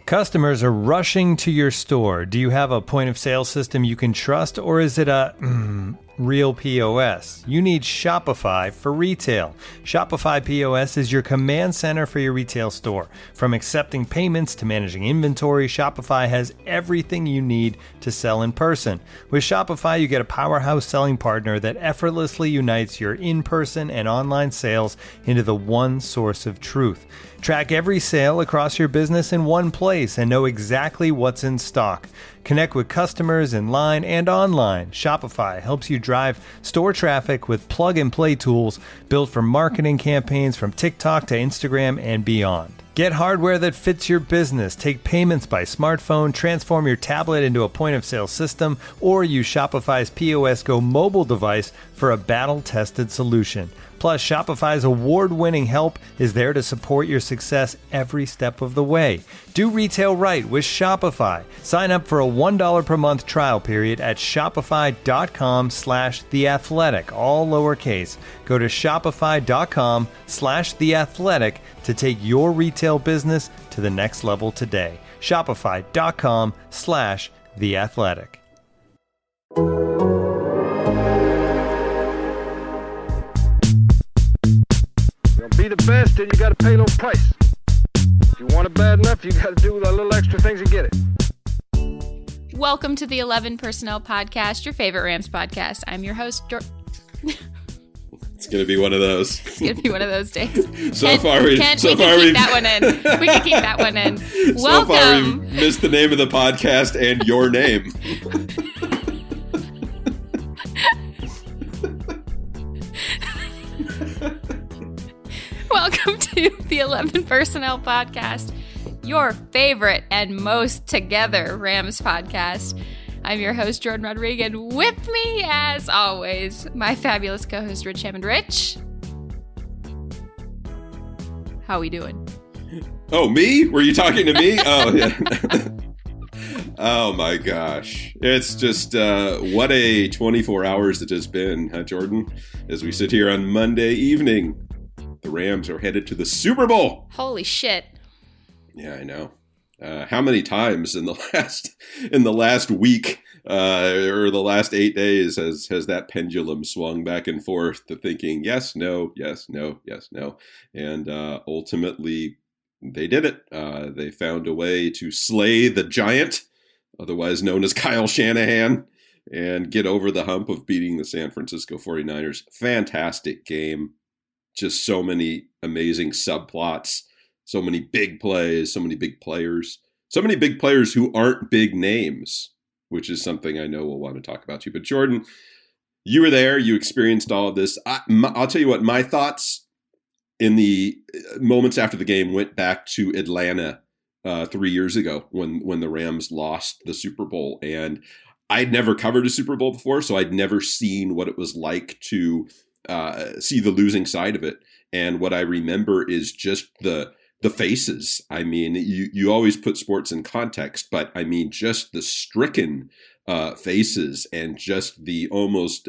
Customers are rushing to your store. Do you have a point of sale system you can trust, or is it a real POS? You need Shopify for retail. Shopify POS is your command center for your retail store. From accepting payments to managing inventory, Shopify has everything you need to sell in person. With Shopify, you get a powerhouse selling partner that effortlessly unites your in-person and online sales into the one source of truth. Track every sale across your business in one place and know exactly what's in stock. Connect with customers in line and online. Shopify helps you drive store traffic with plug-and-play tools built for marketing campaigns from TikTok to Instagram and beyond. Get hardware that fits your business. Take payments by smartphone, transform your tablet into a point-of-sale system, or use Shopify's POS Go mobile device for a battle-tested solution. Plus, Shopify's award-winning help is there to support your success every step of the way. Do retail right with Shopify. Sign up for a $1 per month trial period at shopify.com/theathletic, all lowercase. Go to shopify.com/theathletic to take your retail business to the next level today. Shopify.com/theathletic. Be the best, and you got to pay a little price. If you want it bad enough, you got to do a little extra things and get it. Welcome to the 11 Personnel Podcast, your favorite Rams podcast. I'm your host, It's going to be one of those. It's going to be one of those days. We can keep that one in. We can keep that one in. Welcome. So far, we've missed the name of the podcast and your name. Welcome to the 11 Personnel Podcast, your favorite and most together Rams podcast. I'm your host, Jordan Rodriguez. With me, as always, my fabulous co-host, Rich Hammond. Rich, how we doing? Oh, me? Were you talking to me? Oh, yeah. Oh, my gosh. It's just what a 24 hours it has been, huh, Jordan? As we sit here on Monday evening. The Rams are headed to the Super Bowl. Holy shit. Yeah, I know. How many times in the last week or the last 8 days has that pendulum swung back and forth to thinking yes, no, yes, no, yes, no. And ultimately, they did it. They found a way to slay the giant, otherwise known as Kyle Shanahan, and get over the hump of beating the San Francisco 49ers. Fantastic game. Just so many amazing subplots, so many big plays, so many big players who aren't big names, which is something I know we'll want to talk about too. But Jordan, you were there, you experienced all of this. I'll tell you what, my thoughts in the moments after the game went back to Atlanta 3 years ago when the Rams lost the Super Bowl. And I'd never covered a Super Bowl before, so I'd never seen what it was like to see the losing side of it. And what I remember is just the faces. I mean, you always put sports in context, but I mean, just the stricken faces and just the almost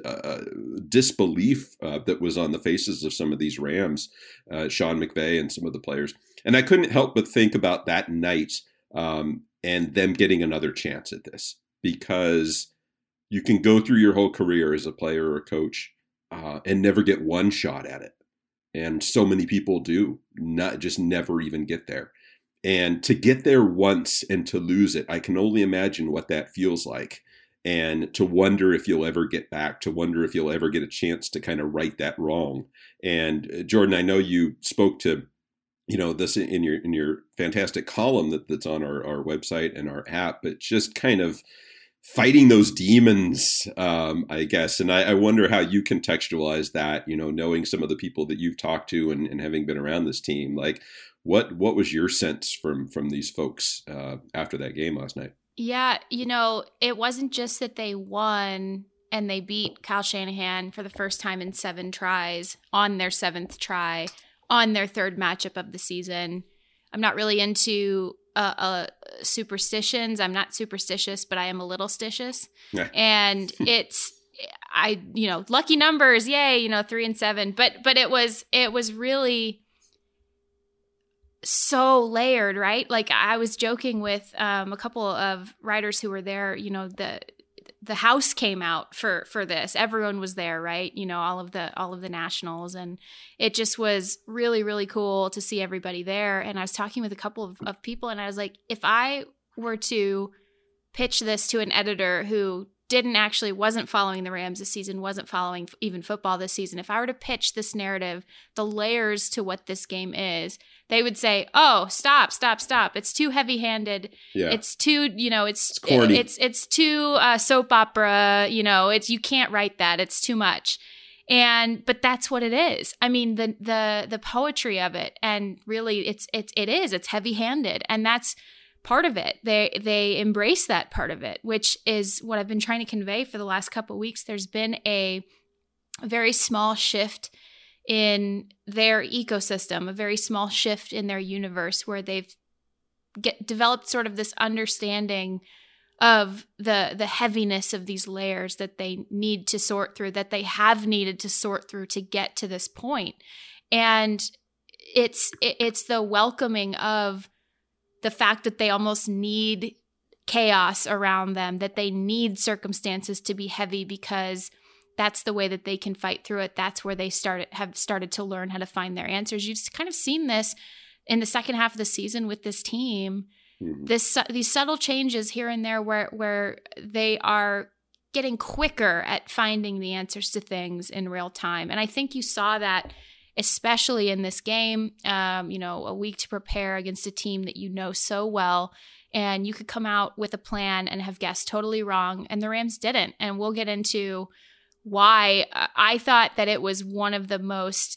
disbelief that was on the faces of some of these Rams, Sean McVay and some of the players. And I couldn't help but think about that night and them getting another chance at this, because you can go through your whole career as a player or a coach and never get one shot at it. And so many people do not just never even get there. And to get there once and to lose it, I can only imagine what that feels like. And to wonder if you'll ever get back, to wonder if you'll ever get a chance to kind of right that wrong. And Jordan, I know you spoke to, this in your fantastic column that's on our website and our app, but just kind of fighting those demons, I guess. And I wonder how you contextualize that, knowing some of the people that you've talked to and having been around this team. Like, what was your sense from these folks after that game last night? Yeah, it wasn't just that they won and they beat Kyle Shanahan for the first time in 7 tries on their 7th try on their 3rd matchup of the season. I'm not really into superstitions. I'm not superstitious, but I am a little stitious. Yeah. And it's, lucky numbers, yay, 3 and 7. But it was really so layered, right? Like I was joking with a couple of writers who were there, the house came out for this. Everyone was there, right? All of the nationals, and it just was really, really cool to see everybody there. And I was talking with a couple of people, and I was like, if I were to pitch this to an editor who wasn't following the Rams this season, wasn't following even football this season, if I were to pitch this narrative, the layers to what this game is, they would say, "Oh, stop. It's too heavy-handed. Yeah. It's too, it's corny. It's too soap opera. You can't write that. It's too much." But that's what it is. I mean, the poetry of it, and really, it's heavy-handed, and that's part of it. They embrace that part of it, which is what I've been trying to convey for the last couple of weeks. There's been a very small shift in their ecosystem, a very small shift in their universe, where they've developed sort of this understanding of the heaviness of these layers that they need to sort through, that they have needed to sort through to get to this point. And it's the welcoming of the fact that they almost need chaos around them, that they need circumstances to be heavy, because that's the way that they can fight through it. That's where they have started to learn how to find their answers. You've kind of seen this in the second half of the season with this team, these subtle changes here and there where they are getting quicker at finding the answers to things in real time. And I think you saw that especially in this game, a week to prepare against a team that you know so well, and you could come out with a plan and have guessed totally wrong, and the Rams didn't. And we'll get into why. I thought that it was one of the most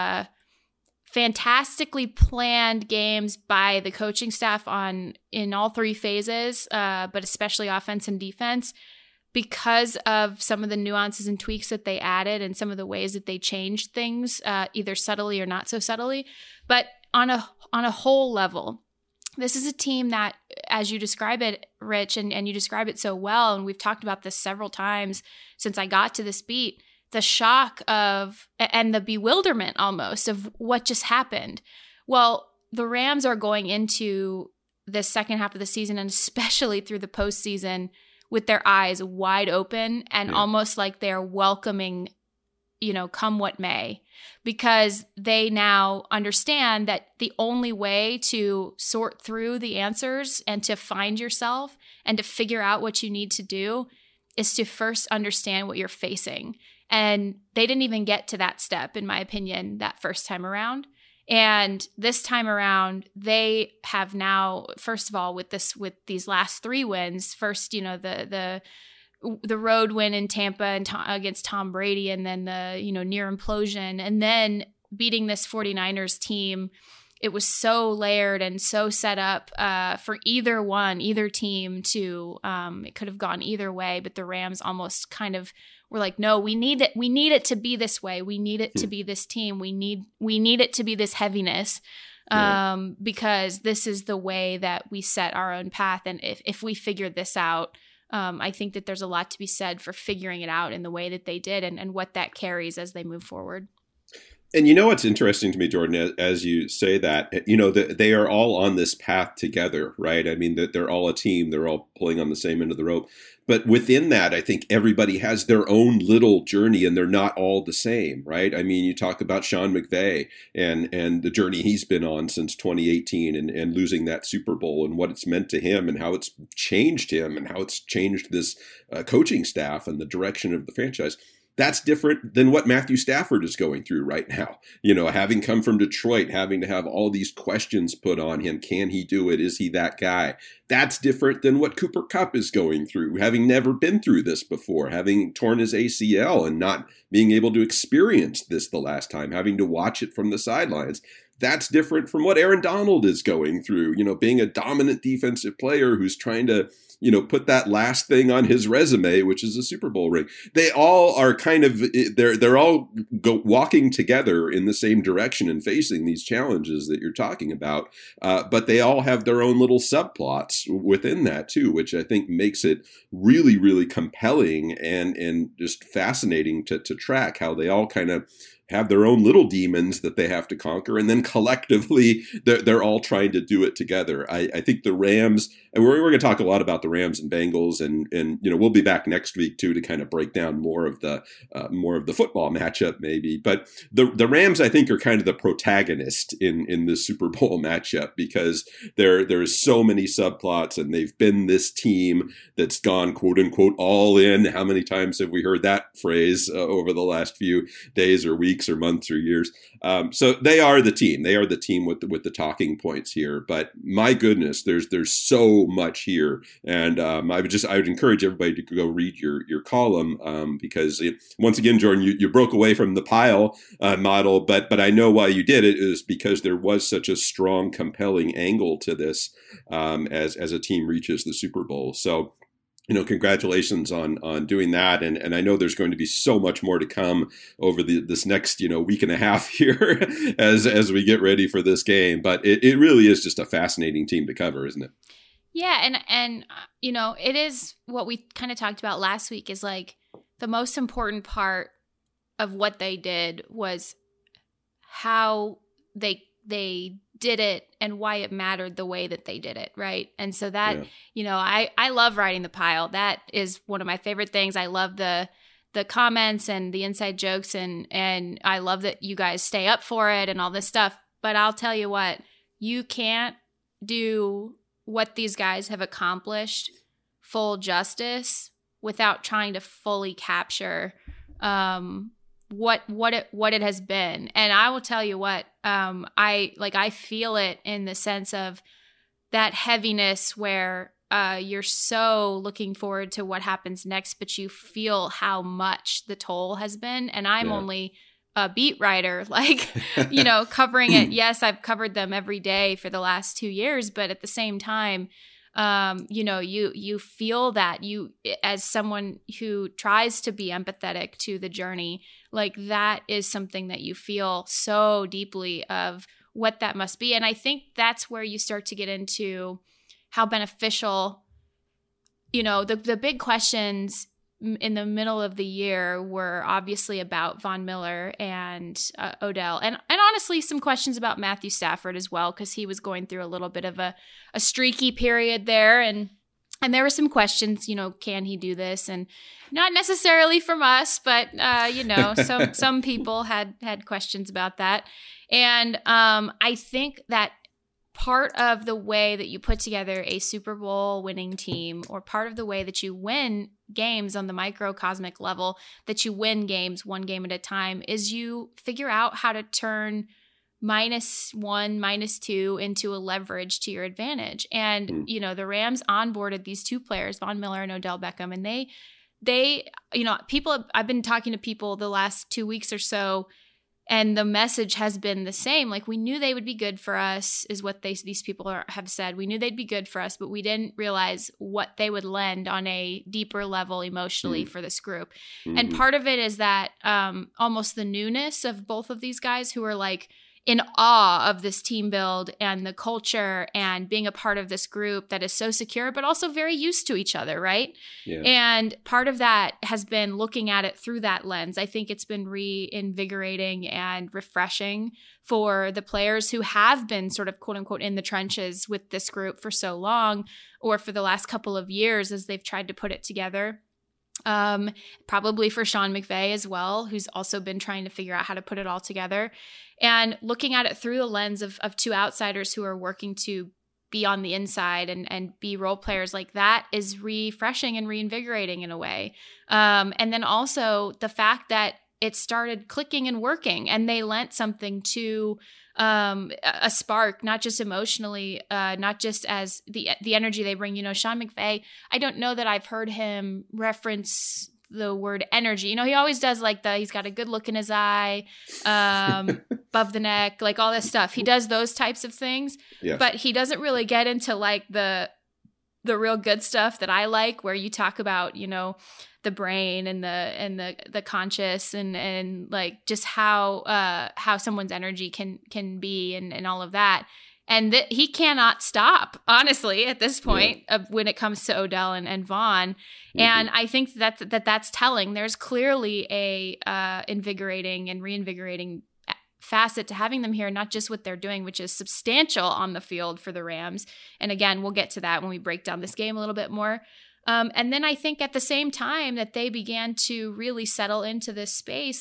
fantastically planned games by the coaching staff in all three phases, but especially offense and defense, because of some of the nuances and tweaks that they added and some of the ways that they changed things, either subtly or not so subtly. But on a whole level, this is a team that, as you describe it, Rich, and you describe it so well, and we've talked about this several times since I got to this beat, the shock of and the bewilderment almost of what just happened. Well, the Rams are going into the second half of the season, and especially through the postseason, with their eyes wide open and almost like they're welcoming, come what may, because they now understand that the only way to sort through the answers and to find yourself and to figure out what you need to do is to first understand what you're facing. And they didn't even get to that step, in my opinion, that first time around. And this time around, they have now, first of all, with these last three wins, first, the road win in Tampa and against Tom Brady, and then the, near implosion, and then beating this 49ers team. It was so layered and so set up for either team to, it could have gone either way, but the Rams almost kind of were like, no, we need it to be this way. We need it to be this team. We need it to be this heaviness, because this is the way that we set our own path. And if we figure this out, I think that there's a lot to be said for figuring it out in the way that they did, and what that carries as they move forward. And what's interesting to me, Jordan, as you say that, they are all on this path together, right? I mean, that they're all a team. They're all pulling on the same end of the rope. But within that, I think everybody has their own little journey, and they're not all the same, right? I mean, you talk about Sean McVay and the journey he's been on since 2018 and losing that Super Bowl, and what it's meant to him, and how it's changed him, and how it's changed this coaching staff and the direction of the franchise. That's different than what Matthew Stafford is going through right now. Having come from Detroit, having to have all these questions put on him. Can he do it? Is he that guy? That's different than what Cooper Kupp is going through, having never been through this before, having torn his ACL and not being able to experience this the last time, having to watch it from the sidelines. That's different from what Aaron Donald is going through, being a dominant defensive player who's trying to, put that last thing on his resume, which is a Super Bowl ring. They all are kind of, they're all walking together in the same direction and facing these challenges that you're talking about. But they all have their own little subplots within that too, which I think makes it really, really compelling and just fascinating to track how they all kind of have their own little demons that they have to conquer, and then collectively they're all trying to do it together. I think the Rams, and we're going to talk a lot about the Rams and Bengals, and we'll be back next week too to kind of break down more of the football matchup maybe. But the Rams, I think, are kind of the protagonist in the Super Bowl matchup, because there's so many subplots, and they've been this team that's gone quote unquote all in. How many times have we heard that phrase over the last few days or weeks or months or years? So they are the team. They are the team with the talking points here. But my goodness, there's so much here, and I would encourage everybody to go read your column, because once again, Jordan, you broke away from the pile model, but I know why you did it is because there was such a strong, compelling angle to this as a team reaches the Super Bowl. So, congratulations on doing that. And I know there's going to be so much more to come over this next, week and a half here as we get ready for this game. But it really is just a fascinating team to cover, isn't it? Yeah. And it is what we kind of talked about last week, is like the most important part of what they did was how they did it and why it mattered the way that they did it, right? And so that, I love writing the pile. That is one of my favorite things. I love the comments and the inside jokes, and I love that you guys stay up for it and all this stuff. But I'll tell you what, you can't do what these guys have accomplished full justice without trying to fully capture what it has been. And I will tell you what, I feel it in the sense of that heaviness where you're so looking forward to what happens next, but you feel how much the toll has been. And I'm only a beat writer, covering it. Yes, I've covered them every day for the last 2 years, but at the same time, you feel that as someone who tries to be empathetic to the journey, like that is something that you feel so deeply of what that must be. And I think that's where you start to get into how beneficial, the big questions in the middle of the year were obviously about Von Miller and Odell, and honestly some questions about Matthew Stafford as well, because he was going through a little bit of a streaky period there, and there were some questions, can he do this? And not necessarily from us, but some people had questions about that. And I think that part of the way that you put together a Super Bowl winning team, or part of the way that you win games on the microcosmic level, that you win games one game at a time, is you figure out how to turn -1, -2 into a leverage to your advantage. And, the Rams onboarded these two players, Von Miller and Odell Beckham, and they people, I've been talking to people the last 2 weeks or so, and the message has been the same. Like, we knew they would be good for us, is what these people have said. We knew they'd be good for us, but we didn't realize what they would lend on a deeper level emotionally for this group. Mm-hmm. And part of it is that almost the newness of both of these guys, who are like in awe of this team build and the culture and being a part of this group that is so secure, but also very used to each other, right? Yeah. And part of that has been looking at it through that lens. I think it's been reinvigorating and refreshing for the players who have been sort of quote unquote in the trenches with this group for so long, or for the last couple of years as they've tried to put it together. Probably for Sean McVay as well, who's also been trying to figure out how to put it all together, and looking at it through the lens of two outsiders who are working to be on the inside and be role players. Like, that is refreshing and reinvigorating in a way. And then also the fact that it started clicking and working, and they lent something to a spark, not just emotionally, not just as the energy they bring. Sean McVay, I don't know that I've heard him reference the word energy. He always does he's got a good look in his eye, above the neck, like all this stuff. He does those types of things, yes. But he doesn't really get into the real good stuff that I like, where you talk about, the brain and the conscious and like just how someone's energy can be and all of that. And he cannot stop, honestly, at this point when it comes to Odell and Vaughn. Mm-hmm. And I think that's telling. There's clearly a invigorating and reinvigorating facet to having them here, not just what they're doing, which is substantial on the field for the Rams. And again, we'll get to that when we break down this game a little bit more. And then I think at the same time that they began to really settle into this space,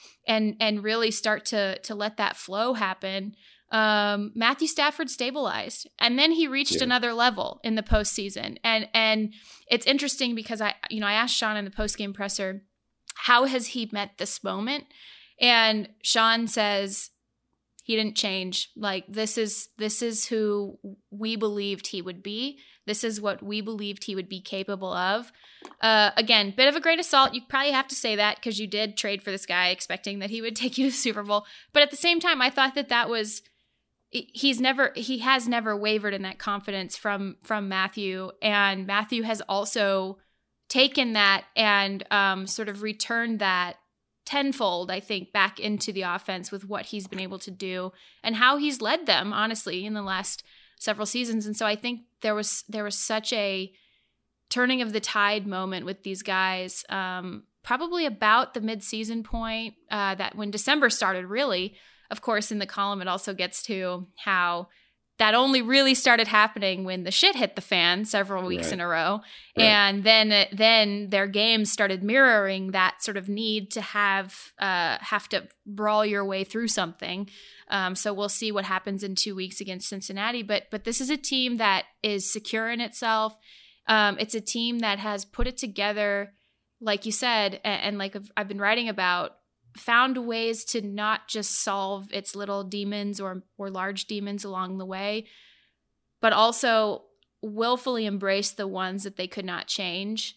and really start to let that flow happen. Matthew Stafford stabilized, and then he reached another level in the postseason. And it's interesting because I asked Sean in the postgame presser, how has he met this moment? And Sean says he didn't change. Like, this is who we believed he would be. This is what we believed he would be capable of. Again, bit of a great assault. You probably have to say that because you did trade for this guy expecting that he would take you to the Super Bowl. But at the same time, I thought that was, he has never wavered in that confidence from Matthew. And Matthew has also taken that and sort of returned that tenfold, I think, back into the offense with what he's been able to do and how he's led them, honestly, in the last several seasons. And so I think there was such a turning of the tide moment with these guys, probably about the midseason point, that when December started, really. Of course, in the column, it also gets to how that only really started happening when the shit hit the fan several weeks in a row. Right. And then their games started mirroring that sort of need to have to brawl your way through something. So we'll see what happens in 2 weeks against Cincinnati. But this is a team that is secure in itself. It's a team that has put it together, like you said, and like I've been writing about, found ways to not just solve its little demons or large demons along the way, but also willfully embrace the ones that they could not change,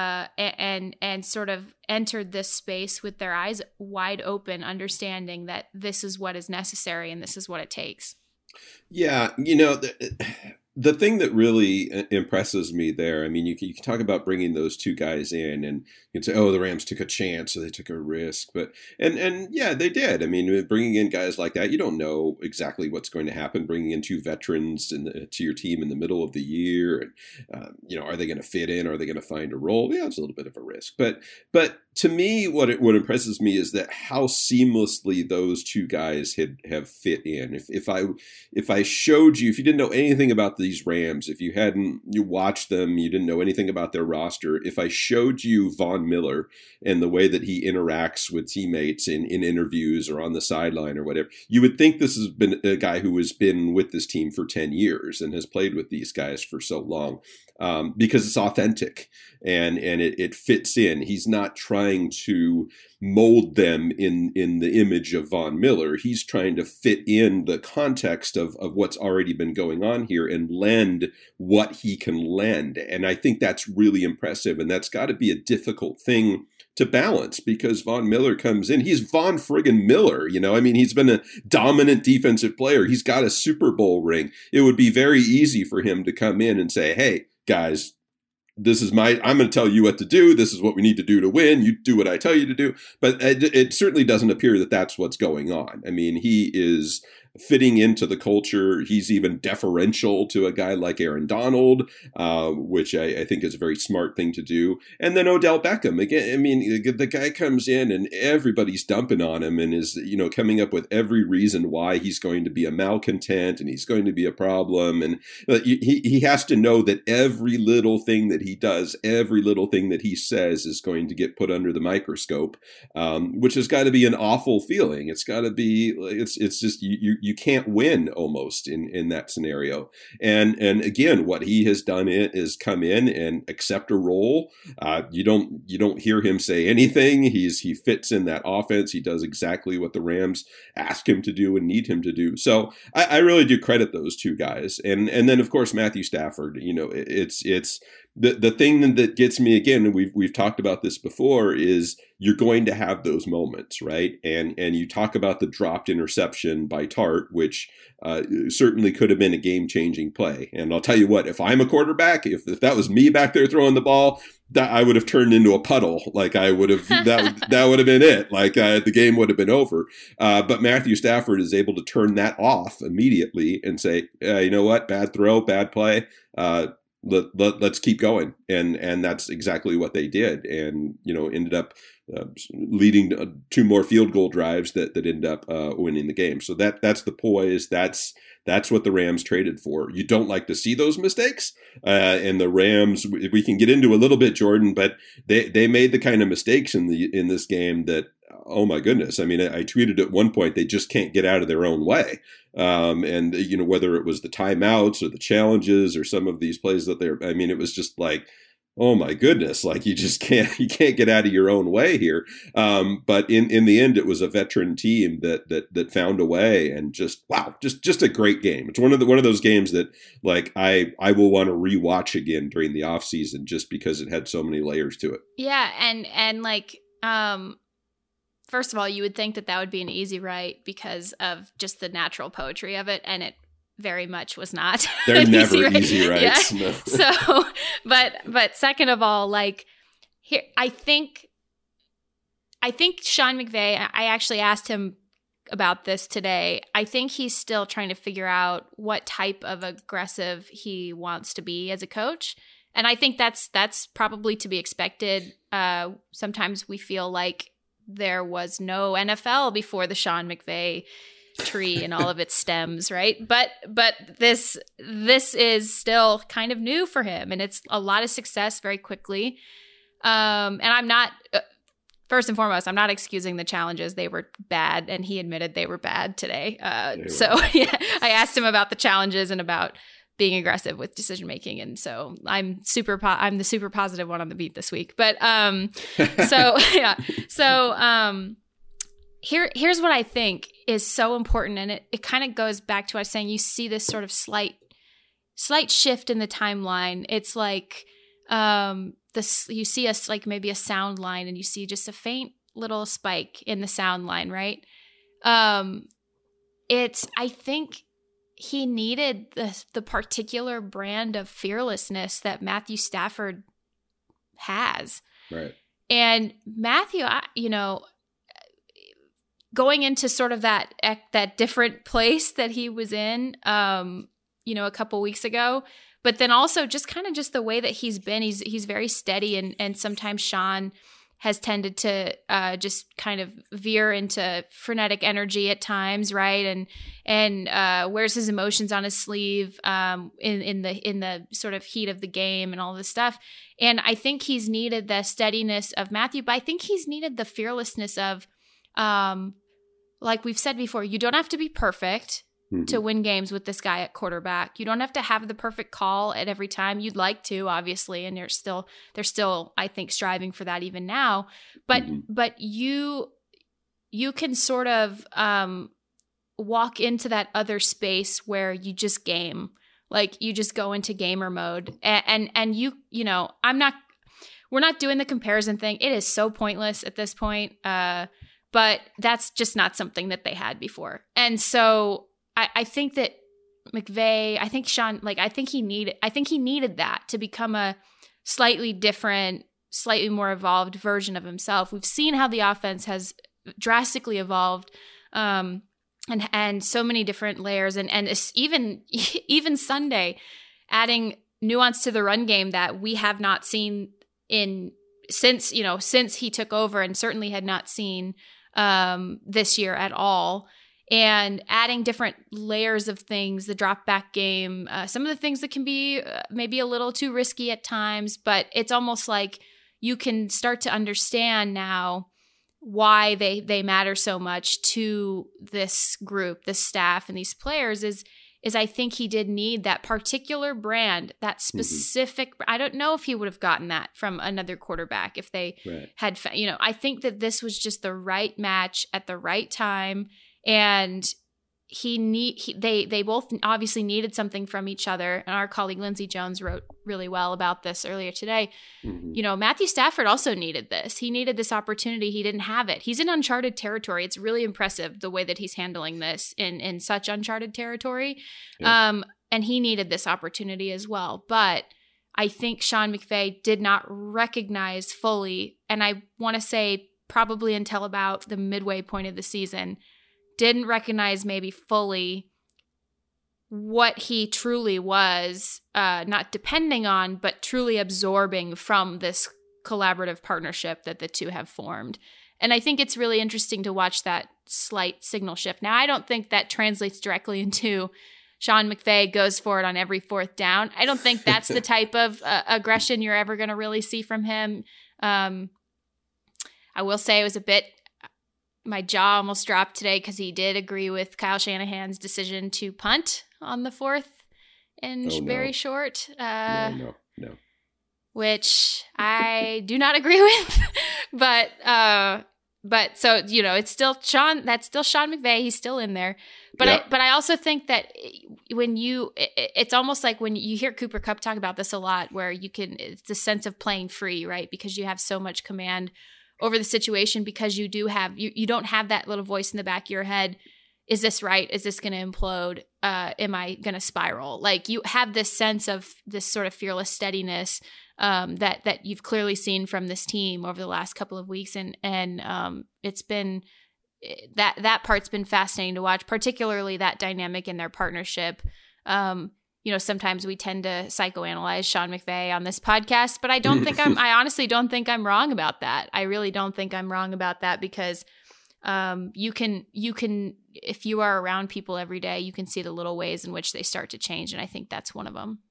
and sort of entered this space with their eyes wide open, understanding that this is what is necessary and this is what it takes. Yeah, the thing that really impresses me there, I mean, you can talk about bringing those two guys in and you can say, oh, the Rams took a chance, so they took a risk. But and yeah, they did. I mean, bringing in guys like that, you don't know exactly what's going to happen. Bringing in two veterans to your team in the middle of the year, and are they going to fit in? Are they going to find a role? Yeah, it's a little bit of a risk. But to me, what impresses me is that how seamlessly those two guys have fit in. If I showed you, if you didn't know anything about these Rams, if you watched them, you didn't know anything about their roster, if I showed you Von Miller and the way that he interacts with teammates in interviews or on the sideline or whatever, you would think this has been a guy who has been with this team for 10 years and has played with these guys for so long, because it's authentic and it fits in. He's not trying to mold them in the image of Von Miller. He's trying to fit in the context of what's already been going on here and lend what he can lend. And I think that's really impressive. And that's got to be a difficult thing to balance because Von Miller comes in. He's Von friggin' Miller, I mean, he's been a dominant defensive player. He's got a Super Bowl ring. It would be very easy for him to come in and say, hey, guys, I'm going to tell you what to do. This is what we need to do to win. You do what I tell you to do. But it certainly doesn't appear that that's what's going on. I mean, he is fitting into the culture. He's even deferential to a guy like Aaron Donald, which I think is a very smart thing to do. And then Odell Beckham. Again, I mean, the guy comes in and everybody's dumping on him and is, coming up with every reason why he's going to be a malcontent and he's going to be a problem. And he has to know that every little thing that he does, every little thing that he says is going to get put under the microscope, which has got to be an awful feeling. It's got to be, it's just, you can't win almost in that scenario. And again, what he has done is come in and accept a role. You don't hear him say anything. He fits in that offense. He does exactly what the Rams ask him to do and need him to do. So I really do credit those two guys. And then of course Matthew Stafford. It's the thing that gets me again, and we've talked about this before, is you're going to have those moments, right? And you talk about the dropped interception by Tart, which certainly could have been a game-changing play. And I'll tell you what, if I'm a quarterback, if that was me back there throwing the ball, that I would have turned into a puddle. Like I would have, that would have been it. Like the game would have been over. But Matthew Stafford is able to turn that off immediately and say, you know what, bad throw, bad play. Let's keep going. And that's exactly what they did. And, ended up leading to 2 more field goal drives that ended up winning the game. So that's the poise. That's what the Rams traded for. You don't like to see those mistakes. And the Rams, we can get into a little bit, Jordan, but they made the kind of mistakes in this game that, oh my goodness. I mean, I tweeted at one point, they just can't get out of their own way. And whether it was the timeouts or the challenges or some of these plays it was just like, oh my goodness, like you can't get out of your own way here. But in the end, it was a veteran team that found a way, and just a great game. It's one of those games that like I will want to rewatch again during the off season, just because it had so many layers to it. Yeah. And like, first of all, you would think that would be an easy write because of just the natural poetry of it. And it very much was not. They're never easy writes. Yeah. No. So, but second of all, like here, I think Sean McVay, I actually asked him about this today. I think he's still trying to figure out what type of aggressive he wants to be as a coach. And I think that's probably to be expected. Sometimes we feel like there was no NFL before the Sean McVay tree and all of its stems, right? But this is still kind of new for him, and it's a lot of success very quickly. And I'm not, first and foremost, I'm not excusing the challenges. They were bad, and he admitted they were bad today. So yeah, I asked him about the challenges and about being aggressive with decision making, and so I'm the super positive one on the beat this week. But Here's what I think is so important, and it kind of goes back to what I was saying. You see this sort of slight shift in the timeline. It's like you see like maybe a sound line, and you see just a faint little spike in the sound line, right? I think he needed the particular brand of fearlessness that Matthew Stafford has, right? And Matthew, going into sort of that different place that he was in, a couple weeks ago, but then also just kind of just the way that he's been, he's very steady, and sometimes Sean has tended to just kind of veer into frenetic energy at times, right? And wears his emotions on his sleeve in the sort of heat of the game and all this stuff. And I think he's needed the steadiness of Matthew, but I think he's needed the fearlessness of, like we've said before, you don't have to be perfect to win games with this guy at quarterback. You don't have to have the perfect call at every time. You'd like to, obviously, and they're still, I think, striving for that even now. But you can sort of walk into that other space where you just game, like you just go into gamer mode, and we're not doing the comparison thing. It is so pointless at this point. But that's just not something that they had before. And so I think that McVay, I think Sean, I think he needed that to become a slightly different, slightly more evolved version of himself. We've seen how the offense has drastically evolved, and so many different layers, and even Sunday, adding nuance to the run game that we have not seen since he took over, and certainly had not seen this year at all, and adding different layers of things, the drop back game, some of the things that can be maybe a little too risky at times, but it's almost like you can start to understand now why they matter so much to this group, this staff, and these players is I think he did need that particular brand, that specific. I don't know if he would have gotten that from another quarterback if they had. I think that this was just the right match at the right time, and they both obviously needed something from each other. And our colleague Lindsey Jones wrote really well about this earlier today. Mm-hmm. Matthew Stafford also needed this. He needed this opportunity. He didn't have it. He's in uncharted territory. It's really impressive the way that he's handling this in such uncharted territory. Yeah. And he needed this opportunity as well. But I think Sean McVay did not recognize fully, and I want to say probably until about the midway point of the season, didn't recognize maybe fully what he truly was, not depending on, but truly absorbing from this collaborative partnership that the two have formed. And I think it's really interesting to watch that slight signal shift. Now, I don't think that translates directly into Sean McVay goes for it on every fourth down. I don't think that's the type of aggression you're ever going to really see from him. I will say it was a bit, my jaw almost dropped today because he did agree with Kyle Shanahan's decision to punt on the fourth and very short. No. Which I do not agree with. But so, it's still Sean McVay. He's still in there. But I also think that it's almost like when you hear Cooper Kupp talk about this a lot, where it's the sense of playing free, right? Because you have so much command over the situation, because you don't have that little voice in the back of your head. Is this right? Is this going to implode? Am I going to spiral? Like, you have this sense of this sort of fearless steadiness that you've clearly seen from this team over the last couple of weeks. And it's been that part's been fascinating to watch, particularly that dynamic in their partnership. Sometimes we tend to psychoanalyze Sean McVay on this podcast, but I honestly don't think I'm wrong about that. I really don't think I'm wrong about that, because you can, if you are around people every day, you can see the little ways in which they start to change. And I think that's one of them.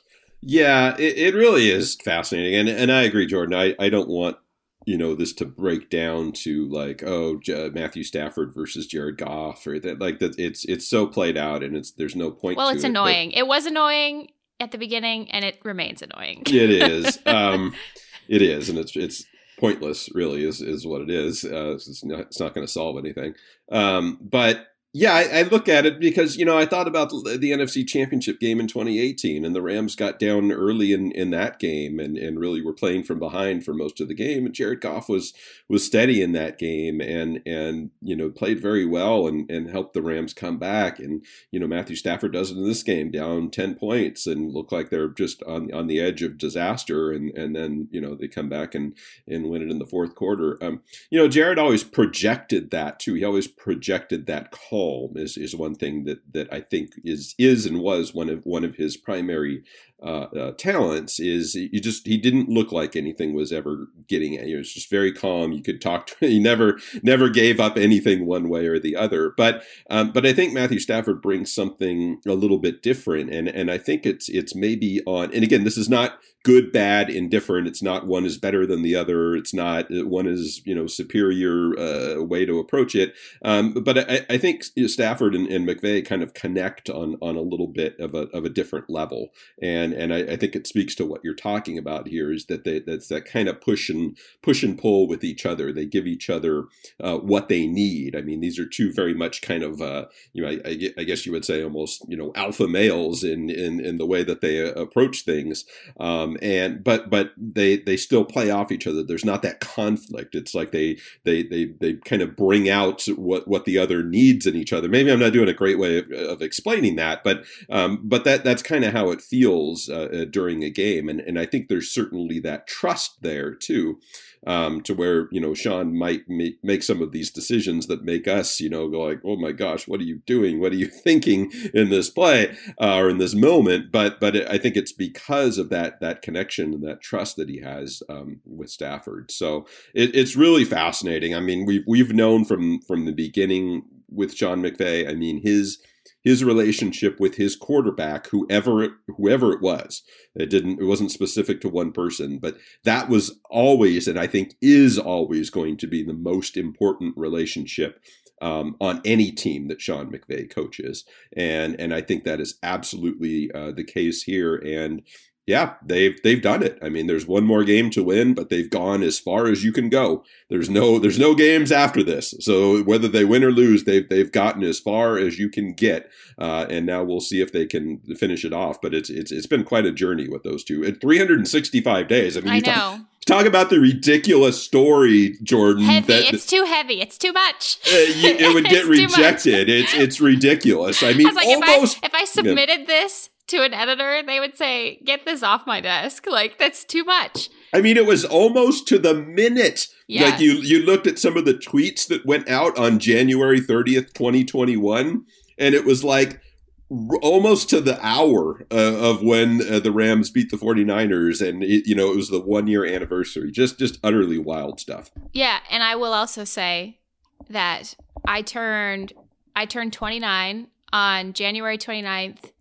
Yeah, it really is fascinating. And I agree, Jordan. I don't want, this to break down to like, Matthew Stafford versus Jared Goff, or that, like, that it's so played out, and there's no point to it. Well, it's annoying. It was annoying at the beginning, and it remains annoying. It is. It is. And it's pointless, really, is what it is. It's not going to solve anything. But yeah, I look at it because, I thought about the NFC Championship game in 2018, and the Rams got down early in that game and really were playing from behind for most of the game. And Jared Goff was steady in that game and played very well and helped the Rams come back. And, Matthew Stafford does it in this game, down 10 points and look like they're just on the edge of disaster. And then, they come back and win it in the fourth quarter. Jared always projected that too. He always projected that call. Is one thing that I think is and was one of his primary talents. Is he didn't look like anything was ever getting at you. He was just very calm. You could talk to him. He never gave up anything one way or the other. But I think Matthew Stafford brings something a little bit different, and I think it's maybe on. And again, this is not good, bad, indifferent. It's not one is better than the other. It's not one is superior way to approach it. But I think Stafford and McVay kind of connect on a little bit of a different level, and I think it speaks to what you're talking about here, is that that's that kind of push and pull with each other. They give each other what they need. I mean, these are two very much kind of I guess you would say almost alpha males in the way that they approach things. But they still play off each other. There's not that conflict. It's like they kind of bring out what the other needs in each other. Maybe I'm not doing a great way of explaining that, but that's kind of how it feels during a game. And I think there's certainly that trust there too. To where, Sean might make some of these decisions that make us, go like, oh my gosh, what are you doing? What are you thinking in this play or in this moment? But I think it's because of that connection and that trust that he has with Stafford. So it's really fascinating. I mean, we've known from the beginning with Sean McVay. I mean, his relationship with his quarterback, whoever it was, it wasn't specific to one person, but that was always, and I think is always going to be the most important relationship on any team that Sean McVay coaches. And I think that is absolutely the case here. And Yeah, they've done it. I mean, there's one more game to win, but they've gone as far as you can go. There's no games after this. So whether they win or lose, they've gotten as far as you can get. And now we'll see if they can finish it off. But it's been quite a journey with those two. At 365 days. I mean, I know. Talk about the ridiculous story, Jordan. Heavy. It's too heavy. It's too much. It would get rejected. It's ridiculous. I mean, I was like, almost. If I submitted this to an editor, they would say, "Get this off my desk." Like, that's too much. I mean, it was almost to the minute. Yeah. Like you looked at some of the tweets that went out on January 30th, 2021, and it was like almost to the hour of when the Rams beat the 49ers, and it was the 1 year anniversary. Just utterly wild stuff. Yeah, and I will also say that I turned 29 on January 29th.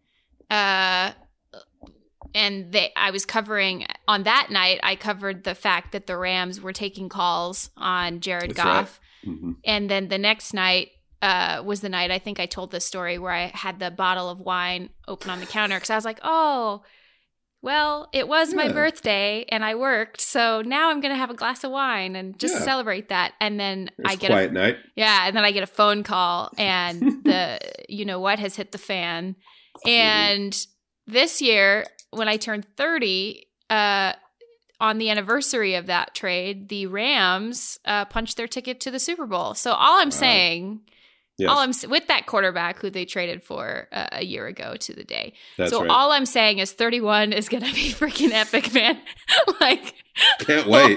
And I was covering on that night. I covered the fact that the Rams were taking calls on Jared Goff, right. Mm-hmm. And then the next night was the night I think I told this story where I had the bottle of wine open on the counter because I was like, oh, well, it was my birthday and I worked, so now I'm gonna have a glass of wine and just celebrate that. And then I get quiet night. Yeah, and then I get a phone call, and the what has hit the fan. And this year, when I turned 30, on the anniversary of that trade, the Rams punched their ticket to the Super Bowl. So all I'm saying, with that quarterback who they traded for a year ago to the day. That's right. All I'm saying is 31 is going to be freaking epic, man. Like, can't wait.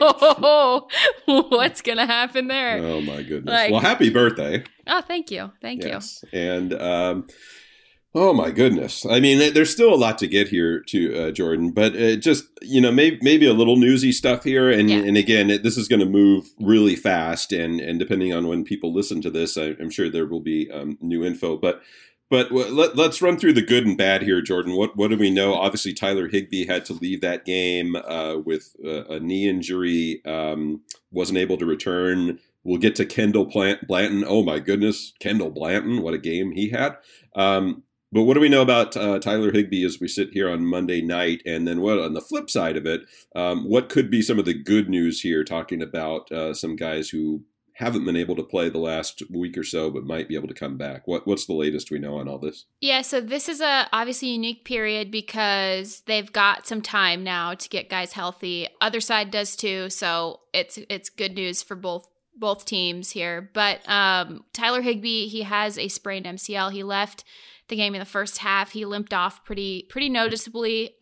What's going to happen there? Oh my goodness. Well, happy birthday. Oh, thank you. Thank you. And, oh my goodness! I mean, there's still a lot to get here to Jordan, but just maybe a little newsy stuff here, and again, this is going to move really fast, and depending on when people listen to this, I'm sure there will be new info. But let's run through the good and bad here, Jordan. What do we know? Obviously, Tyler Higbee had to leave that game with a knee injury, wasn't able to return. We'll get to Kendall Blanton. Oh my goodness, Kendall Blanton! What a game he had. But what do we know about Tyler Higbee as we sit here on Monday night? And then what on the flip side of it, what could be some of the good news here, talking about some guys who haven't been able to play the last week or so, but might be able to come back? What's the latest we know on all this? Yeah, so this is a obviously unique period because they've got some time now to get guys healthy. Other side does too, so it's good news for both teams here. But Tyler Higbee, he has a sprained MCL. He left the game in the first half. He limped off pretty noticeably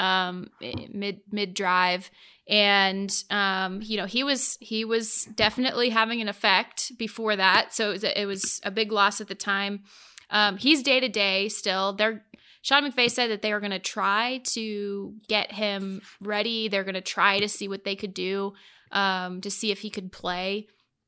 mid drive, and he was definitely having an effect before that. So it was a big loss at the time. He's day to day still. Sean McVay said that they were going to try to get him ready. They're going to try to see what they could do to see if he could play.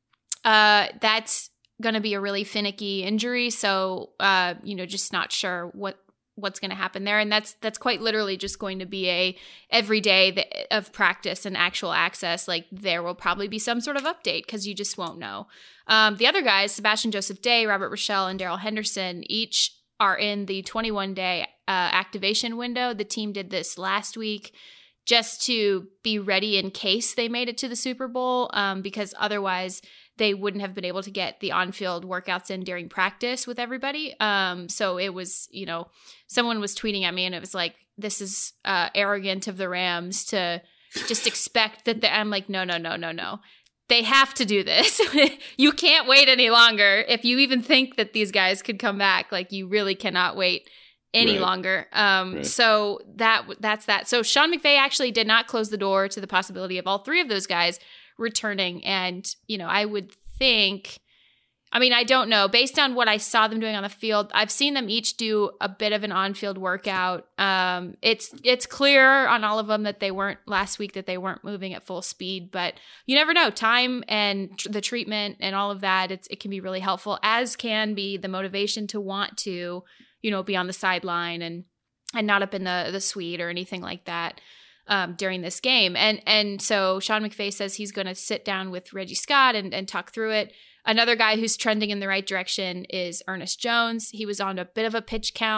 That's going to be a really finicky injury, so just not sure what's going to happen there, and that's quite literally just going to be a every day of practice and actual access. Like, there will probably be some sort of update because you just won't know. The other guys, Sebastian Joseph Day, Robert Rochelle, and Darrell Henderson, each are in the 21-day activation window. The team did this last week just to be ready in case they made it to the Super Bowl, because otherwise they wouldn't have been able to get the on-field workouts in during practice with everybody. So it was, someone was tweeting at me and it was like, this is arrogant of the Rams to just expect that I'm like, no. They have to do this. You can't wait any longer. If you even think that these guys could come back, like, you really cannot wait any longer. So that's that. So Sean McVay actually did not close the door to the possibility of all three of those guys returning. And, I would think, I don't know, based on what I saw them doing on the field, I've seen them each do a bit of an on-field workout. It's clear on all of them that they weren't moving at full speed, but you never know. Time and the treatment and all of that, it can be really helpful, as can be the motivation to want to, be on the sideline and not up in the suite or anything like that. During this game. And so Sean McVay says he's going to sit down with Reggie Scott and talk through it. Another guy who's trending in the right direction is Ernest Jones. He was on a bit of a pitch count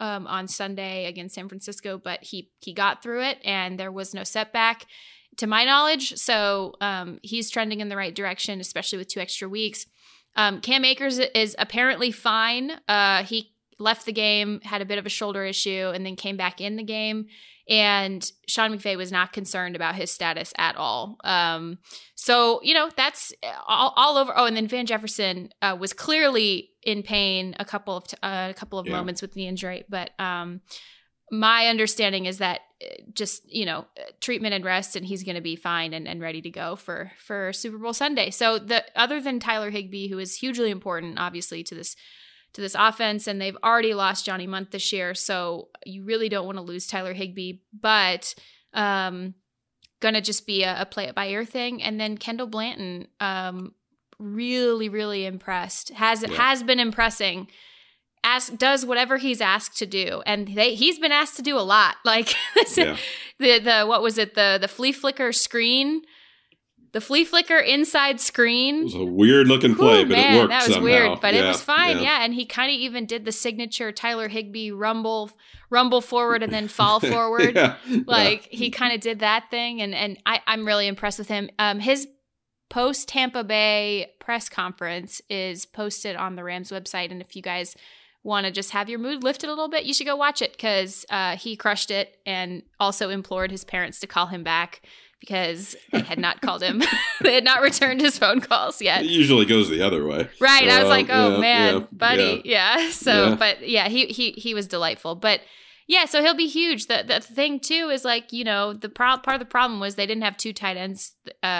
on Sunday against San Francisco, but he got through it and there was no setback to my knowledge. So he's trending in the right direction, especially with 2 extra weeks. Cam Akers is apparently fine. He left the game, had a bit of a shoulder issue, and then came back in the game. And Sean McVay was not concerned about his status at all. So, that's all over. Oh, and then Van Jefferson was clearly in pain a couple of moments with the injury. But my understanding is that just, treatment and rest, and he's going to be fine and ready to go for Super Bowl Sunday. So other than Tyler Higbee, who is hugely important, obviously, to this offense, and they've already lost Johnny Munt this year, so you really don't want to lose Tyler Higbee, but gonna just be a play it by ear thing. And then Kendall Blanton, really, really impressed, has been impressing, does whatever he's asked to do, and he's been asked to do a lot. Like the what was it, the flea flicker screen? The flea flicker inside screen. It was a weird looking play, but it worked that was somehow. Weird, but it was fine. Yeah. And he kind of even did the signature Tyler Higbee rumble forward and then fall forward. He kind of did that thing. And I'm really impressed with him. His post Tampa Bay press conference is posted on the Rams website. And if you guys want to just have your mood lifted a little bit, you should go watch it, because he crushed it and also implored his parents to call him back, because they had not called him. They had not returned his phone calls yet. It usually goes the other way. Right. I was like, buddy. Yeah. So, but yeah, he was delightful. But yeah, so he'll be huge. The thing too is like, part of the problem was they didn't have 2 tight ends,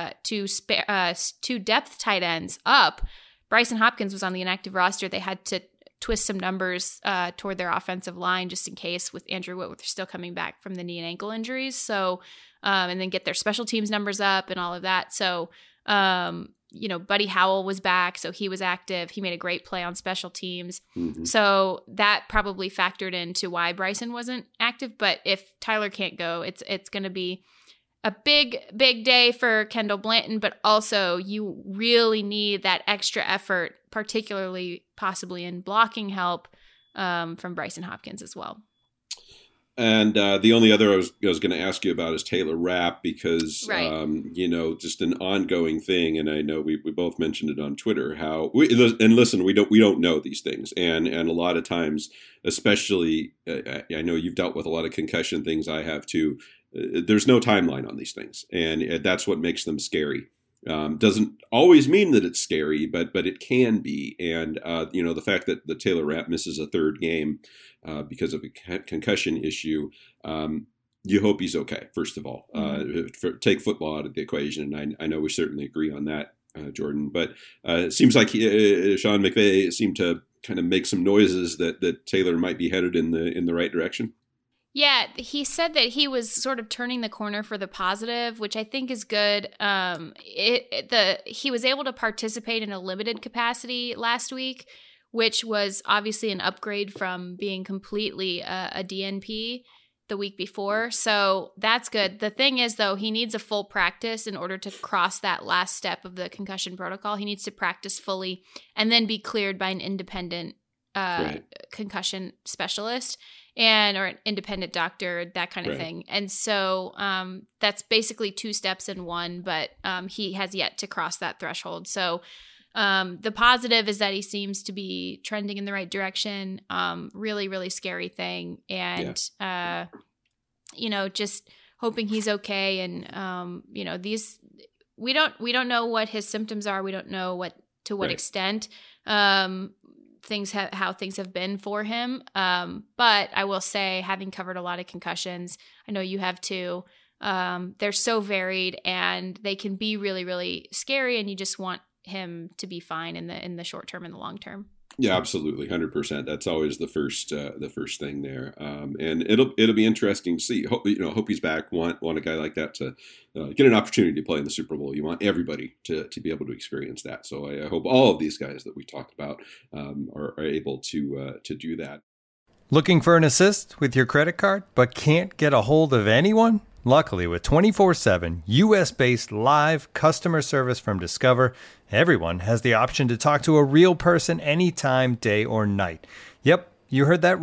2 depth tight ends up. Bryson Hopkins was on the inactive roster. They had to twist some numbers toward their offensive line just in case, with Andrew Whitworth still coming back from the knee and ankle injuries. So, and then get their special teams numbers up and all of that. So, Buddy Howell was back, so he was active. He made a great play on special teams. Mm-hmm. So that probably factored into why Bryson wasn't active. But if Tyler can't go, it's going to be a big, big day for Kendall Blanton, but also you really need that extra effort, particularly possibly in blocking help from Bryson Hopkins as well. And the only other I was going to ask you about is Taylor Rapp, because, right. Just an ongoing thing. And I know we both mentioned it on Twitter, we don't know these things. And a lot of times, especially, I know you've dealt with a lot of concussion things. I have too. There's no timeline on these things. And that's what makes them scary. Doesn't always mean that it's scary, but it can be. And, the fact that the Taylor Rapp misses a 3rd game because of a concussion issue, you hope he's okay, first of all. Take football out of the equation. And I know we certainly agree on that, Jordan. But it seems like Sean McVay seemed to kind of make some noises that Taylor might be headed in the right direction. Yeah, he said that he was sort of turning the corner for the positive, which I think is good. He was able to participate in a limited capacity last week, which was obviously an upgrade from being completely a DNP the week before. So that's good. The thing is, though, he needs a full practice in order to cross that last step of the concussion protocol. He needs to practice fully and then be cleared by an independent concussion specialist or an independent doctor, that kind of thing. And so that's basically 2 steps in one, but he has yet to cross that threshold. So the positive is that he seems to be trending in the right direction. Really, really scary thing. And, just hoping he's okay. And, we don't know what his symptoms are. We don't know to what extent. How things have been for him. But I will say, having covered a lot of concussions, I know you have too, they're so varied and they can be really, really scary, and you just want him to be fine in the short term and the long term. Yeah, absolutely. 100%. That's always the first thing there. And it'll be interesting to see. Hope he's back. Want a guy like that to get an opportunity to play in the Super Bowl. You want everybody to be able to experience that. So I hope all of these guys that we talked about are able to do that. Looking for an assist with your credit card, but can't get a hold of anyone? Luckily, with 24/7 U.S.-based live customer service from Discover, everyone has the option to talk to a real person anytime, day or night. Yep, you heard that right.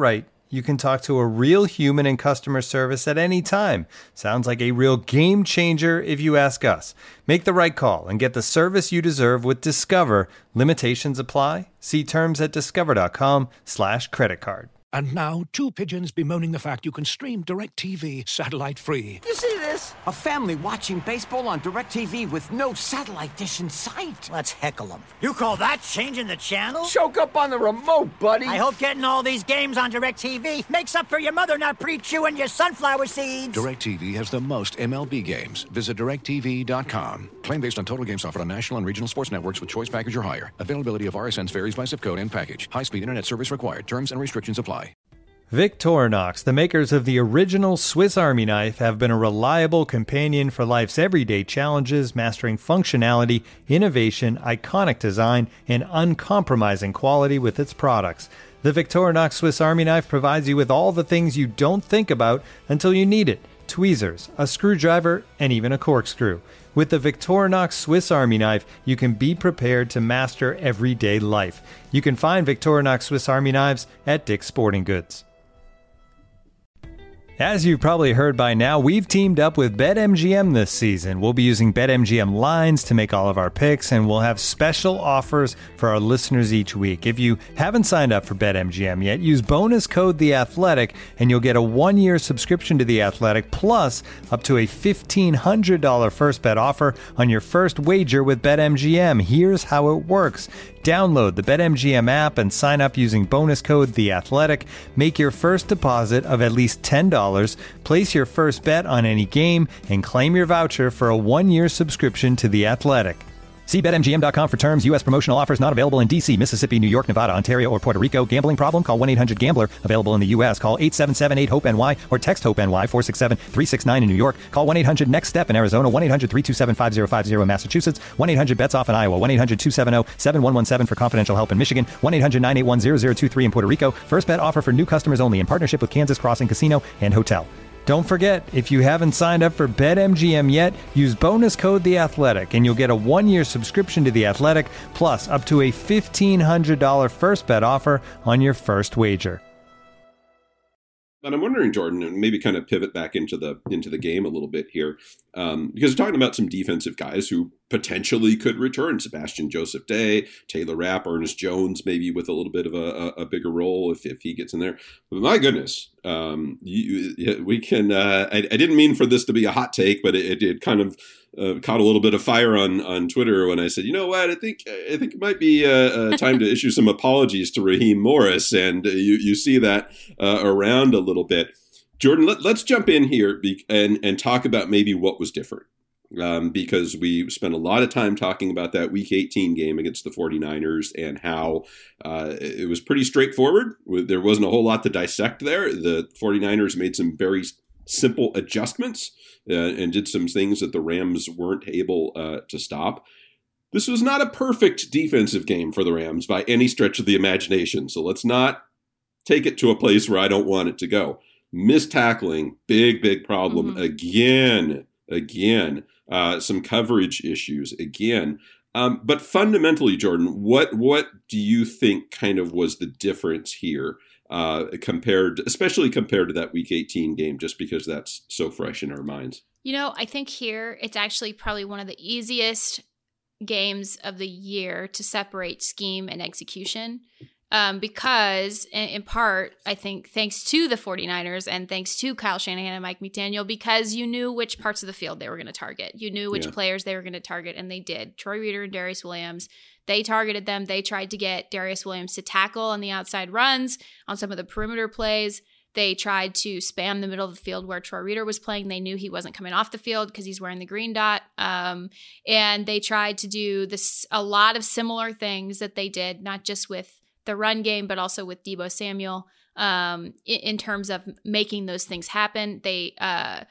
You can talk to a real human in customer service at any time. Sounds like a real game changer if you ask us. Make the right call and get the service you deserve with Discover. Limitations apply. See terms at discover.com/creditcard. And now, two pigeons bemoaning the fact you can stream DirecTV satellite-free. You see this? A family watching baseball on DirecTV with no satellite dish in sight. Let's heckle them. You call that changing the channel? Choke up on the remote, buddy. I hope getting all these games on DirecTV makes up for your mother not pre-chewing your sunflower seeds. DirecTV has the most MLB games. Visit DirecTV.com. Claim based on total games offered on national and regional sports networks with choice package or higher. Availability of RSNs varies by zip code and package. High-speed internet service required. Terms and restrictions apply. Victorinox, the makers of the original Swiss Army knife, have been a reliable companion for life's everyday challenges, mastering functionality, innovation, iconic design, and uncompromising quality with its products. The Victorinox Swiss Army knife provides you with all the things you don't think about until you need it: tweezers, a screwdriver, and even a corkscrew. With the Victorinox Swiss Army knife, you can be prepared to master everyday life. You can find Victorinox Swiss Army knives at Dick's Sporting Goods. As you've probably heard by now, we've teamed up with BetMGM this season. We'll be using BetMGM lines to make all of our picks, and we'll have special offers for our listeners each week. If you haven't signed up for BetMGM yet, use bonus code The Athletic, and you'll get a 1-year subscription to The Athletic, plus up to a $1,500 first bet offer on your first wager with BetMGM. Here's how it works. Download the BetMGM app and sign up using bonus code The Athletic. Make your first deposit of at least $10. Place your first bet on any game and claim your voucher for a 1-year subscription to The Athletic. See BetMGM.com for terms. U.S. promotional offers not available in D.C., Mississippi, New York, Nevada, Ontario, or Puerto Rico. Gambling problem? Call 1-800-GAMBLER. Available in the U.S. Call 877-8-HOPE-NY or text HOPE-NY 467-369 in New York. Call 1-800-NEXT-STEP in Arizona. 1-800-327-5050 in Massachusetts. 1-800-BETS-OFF in Iowa. 1-800-270-7117 for confidential help in Michigan. 1-800-981-0023 in Puerto Rico. First bet offer for new customers only in partnership with Kansas Crossing Casino and Hotel. Don't forget, if you haven't signed up for BetMGM yet, use bonus code The Athletic, and you'll get a 1-year subscription to The Athletic, plus up to a $1,500 first bet offer on your first wager. But I'm wondering, Jordan, and maybe kind of pivot back into the game a little bit here, because we're talking about some defensive guys who potentially could return: Sebastian Joseph Day, Taylor Rapp, Ernest Jones, maybe with a little bit of a bigger role if he gets in there. But my goodness, we can. I didn't mean for this to be a hot take, but it kind of caught a little bit of fire on Twitter when I said, you know what, I think it might be time to issue some apologies to Raheem Morris, and you see that around a little bit. Jordan, let's jump in here and talk about maybe what was different. Because we spent a lot of time talking about that Week 18 game against the 49ers and how it was pretty straightforward. There wasn't a whole lot to dissect there. The 49ers made some very simple adjustments and did some things that the Rams weren't able to stop. This was not a perfect defensive game for the Rams by any stretch of the imagination, so let's not take it to a place where I don't want it to go. Missed tackling, big problem again. Some coverage issues again. But fundamentally, Jordan, what do you think kind of was the difference here especially compared to that Week 18 game, just because that's so fresh in our minds? You know, I think here it's actually probably one of the easiest games of the year to separate scheme and execution. Because in part, I think thanks to the 49ers and thanks to Kyle Shanahan and Mike McDaniel, because you knew which parts of the field they were going to target. You knew which players they were going to target, and they did. Troy Reeder and Darius Williams, they targeted them. They tried to get Darius Williams to tackle on the outside runs, on some of the perimeter plays. They tried to spam the middle of the field where Troy Reeder was playing. They knew he wasn't coming off the field because he's wearing the green dot. And they tried to do a lot of similar things that they did, not just with the run game, but also with Deebo Samuel, in terms of making those things happen. I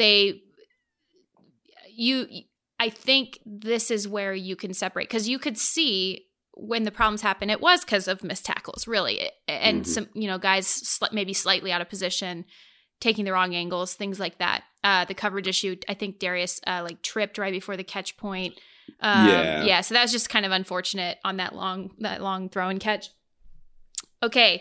think this is where you can separate, because you could see when the problems happen, it was because of missed tackles, really, and some guys maybe slightly out of position, taking the wrong angles, things like that. The coverage issue, I think Darius tripped right before the catch point. So that was just kind of unfortunate on that long throw and catch. Okay,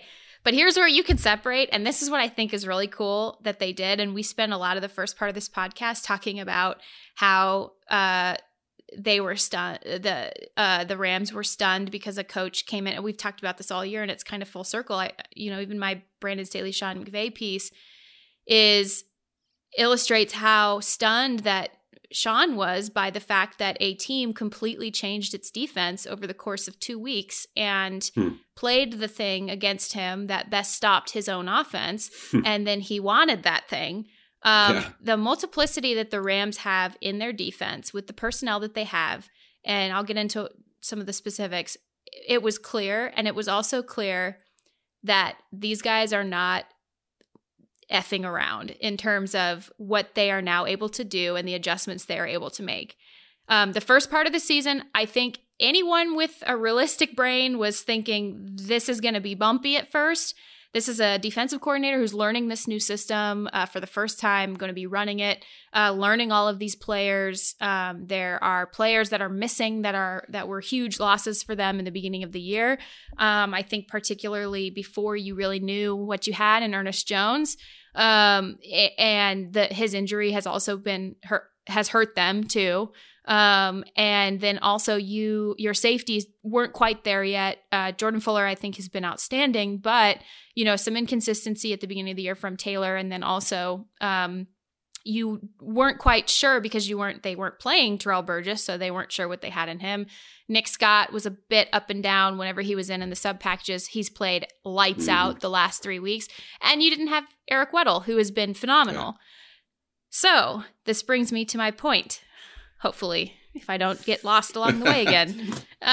But here's where you can separate, and this is what I think is really cool that they did. And we spent a lot of the first part of this podcast talking about how they were stunned. The Rams were stunned because a coach came in, and we've talked about this all year, and it's kind of full circle. Even my Brandon Staley, Sean McVay piece illustrates how stunned that Sean was by the fact that a team completely changed its defense over the course of 2 weeks and played the thing against him that best stopped his own offense. And then he wanted that thing. The multiplicity that the Rams have in their defense with the personnel that they have, and I'll get into some of the specifics, it was clear. And it was also clear that these guys are not effing around in terms of what they are now able to do and the adjustments they are able to make. The first part of the season, I think anyone with a realistic brain was thinking this is going to be bumpy at first. This is a defensive coordinator who's learning this new system for the first time, going to be running it, learning all of these players. There are players that are missing that were huge losses for them in the beginning of the year. I think particularly before you really knew what you had in Ernest Jones, and his injury has also has hurt them too. And then also your safeties weren't quite there yet. Jordan Fuller, I think, has been outstanding, but some inconsistency at the beginning of the year from Taylor. And then also, you weren't quite sure because they weren't playing Terrell Burgess, so they weren't sure what they had in him. Nick Scott was a bit up and down whenever he was in the sub packages. He's played lights out the last 3 weeks. And you didn't have Eric Weddle, who has been phenomenal. Yeah. So this brings me to my point. Hopefully, if I don't get lost along the way again.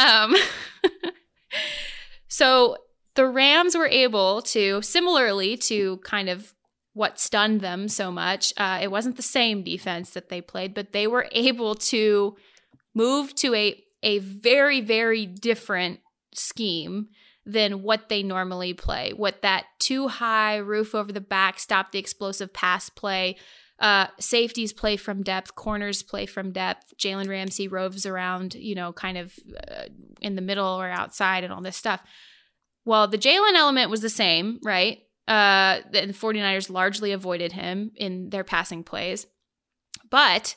So the Rams were able to, similarly to kind of what stunned them so much, it wasn't the same defense that they played, but they were able to move to a very, very different scheme than what they normally play. What that too high roof over the back, stop the explosive pass play, safeties play from depth, corners play from depth. Jalen Ramsey roves around, kind of in the middle or outside and all this stuff. Well, the Jalen element was the same, right? The 49ers largely avoided him in their passing plays. But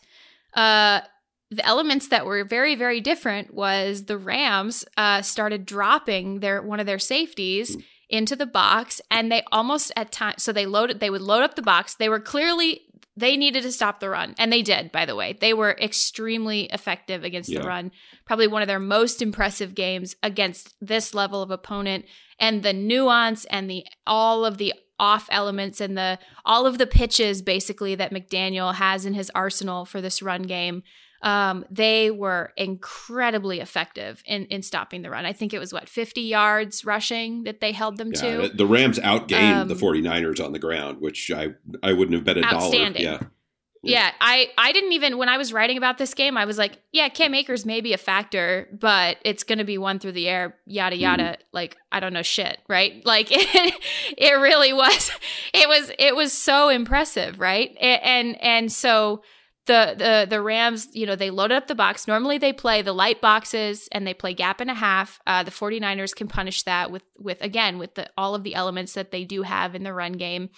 the elements that were very, very different was the Rams started dropping one of their safeties into the box, and they almost at times, so they would load up the box. They needed to stop the run, and they did, by the way. They were extremely effective against the run. Probably one of their most impressive games against this level of opponent, and the nuance and all of the off elements and all of the pitches basically that McDaniel has in his arsenal for this run game. They were incredibly effective in stopping the run. I think it was 50 yards rushing that they held them to. The Rams outgained the 49ers on the ground, which I wouldn't have bet $1. Yeah, I didn't even, when I was writing about this game, I was like, yeah, Cam Akers may be a factor, but it's going to be one through the air, yada, yada. Like, I don't know shit, right? Like, it really was, it was so impressive, right? And so the Rams, they loaded up the box. Normally they play the light boxes and they play gap and a half. The 49ers can punish that with all of the elements that they do have in the run game.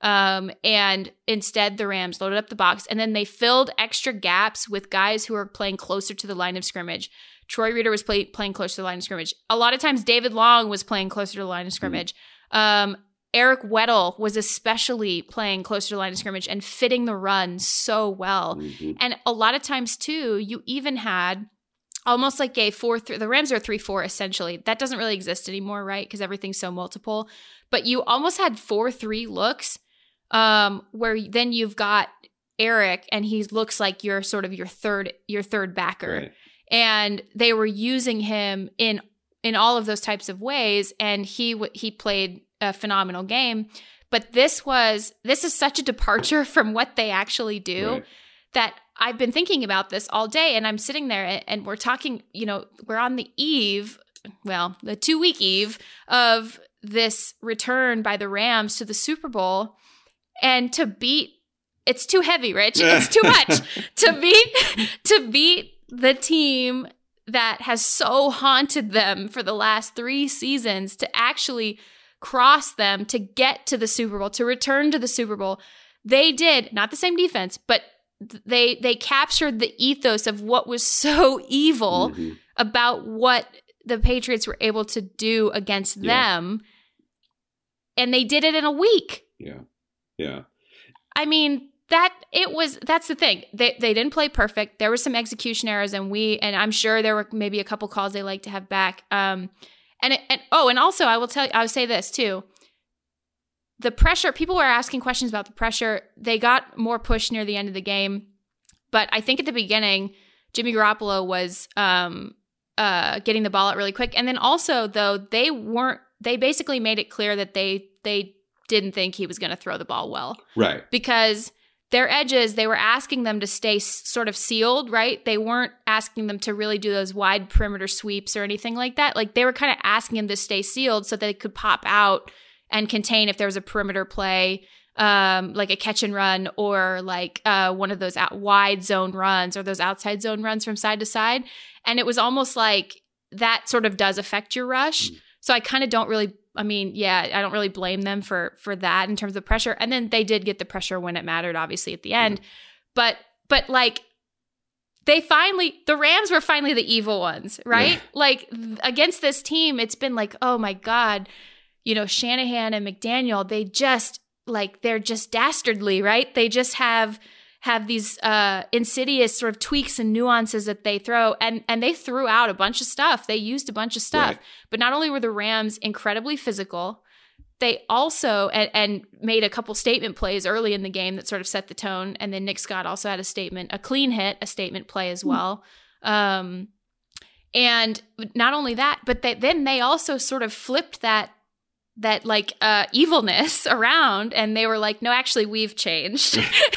And instead the Rams loaded up the box, and then they filled extra gaps with guys who are playing closer to the line of scrimmage. Troy Reeder was playing closer to the line of scrimmage. A lot of times David Long was playing closer to the line of scrimmage. Eric Weddle was especially playing closer to the line of scrimmage and fitting the run so well. Mm-hmm. And a lot of times, too, you even had almost like a 4-3. The Rams are 3-4, essentially. That doesn't really exist anymore, right? Because everything's so multiple. But you almost had 4-3 looks where then you've got Eric, and he looks like you're sort of your third backer. Right. And they were using him in all of those types of ways, and he played a phenomenal game. But this is such a departure from what they actually do, that I've been thinking about this all day, and I'm sitting there and we're talking, we're on the eve, the 2-week eve of this return by the Rams to the Super Bowl, and it's too heavy, Rich. It's too much to beat the team that has so haunted them for the last 3 seasons, to actually cross them to get to the Super Bowl, to return to the Super Bowl. They did, not the same defense, but they captured the ethos of what was so evil about what the Patriots were able to do against them. And they did it in a week. Yeah. I mean, that's the thing. They didn't play perfect. There were some execution errors, and I'm sure there were maybe a couple calls they like to have back. And also I would say this too. The pressure, people were asking questions about the pressure. They got more push near the end of the game. But I think at the beginning, Jimmy Garoppolo was getting the ball out really quick. And then also, though, they basically made it clear that they didn't think he was going to throw the ball well. Right. Because their edges, they were asking them to stay sort of sealed, right? They weren't asking them to really do those wide perimeter sweeps or anything like that. Like, they were kind of asking them to stay sealed so they could pop out and contain if there was a perimeter play, like a catch and run, or like one of those wide zone runs or those outside zone runs from side to side. And it was almost like that sort of does affect your rush. So I kind of don't really, I don't really blame them for that in terms of pressure. And then they did get the pressure when it mattered, obviously, at the end. But like, the Rams were finally the evil ones, right? Yeah. Like, against this team, it's been like, oh my God, Shanahan and McDaniel, they're just dastardly, right? They just have these insidious sort of tweaks and nuances that they throw, and they threw out a bunch of stuff. They used a bunch of stuff. Right. But not only were the Rams incredibly physical, they also and made a couple statement plays early in the game that sort of set the tone. And then Nick Scott also had a clean hit, a statement play as well. And not only that, but then they also sort of flipped that evilness around, and they were like, no, actually, we've changed.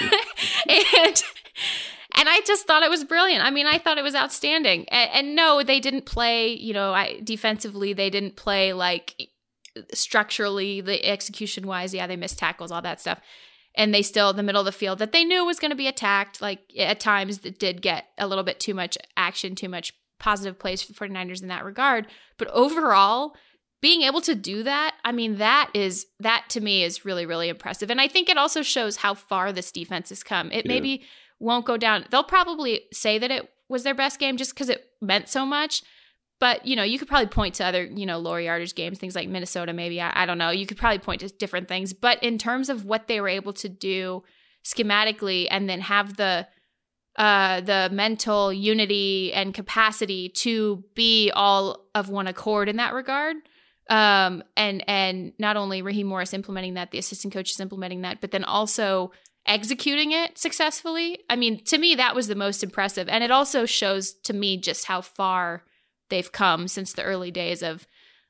and I just thought it was brilliant. I mean, I thought it was outstanding. And no, they didn't play, defensively, they didn't play like structurally, the execution wise. Yeah, they missed tackles, all that stuff. And they still, in the middle of the field that they knew was going to be attacked. Like, at times it did get a little bit too much action, too much positive plays for the 49ers in that regard. But overall, being able to do that, I mean, that to me is really, really impressive. And I think it also shows how far this defense has come. It maybe won't go down. They'll probably say that it was their best game just because it meant so much. But, you could probably point to other, lower yardage games, things like Minnesota, maybe. I don't know. You could probably point to different things. But in terms of what they were able to do schematically, and then have the mental unity and capacity to be all of one accord in that regard, and not only Raheem Morris implementing that, the assistant coaches implementing that, but then also executing it successfully. I mean, to me, that was the most impressive. And it also shows to me just how far they've come since the early days of,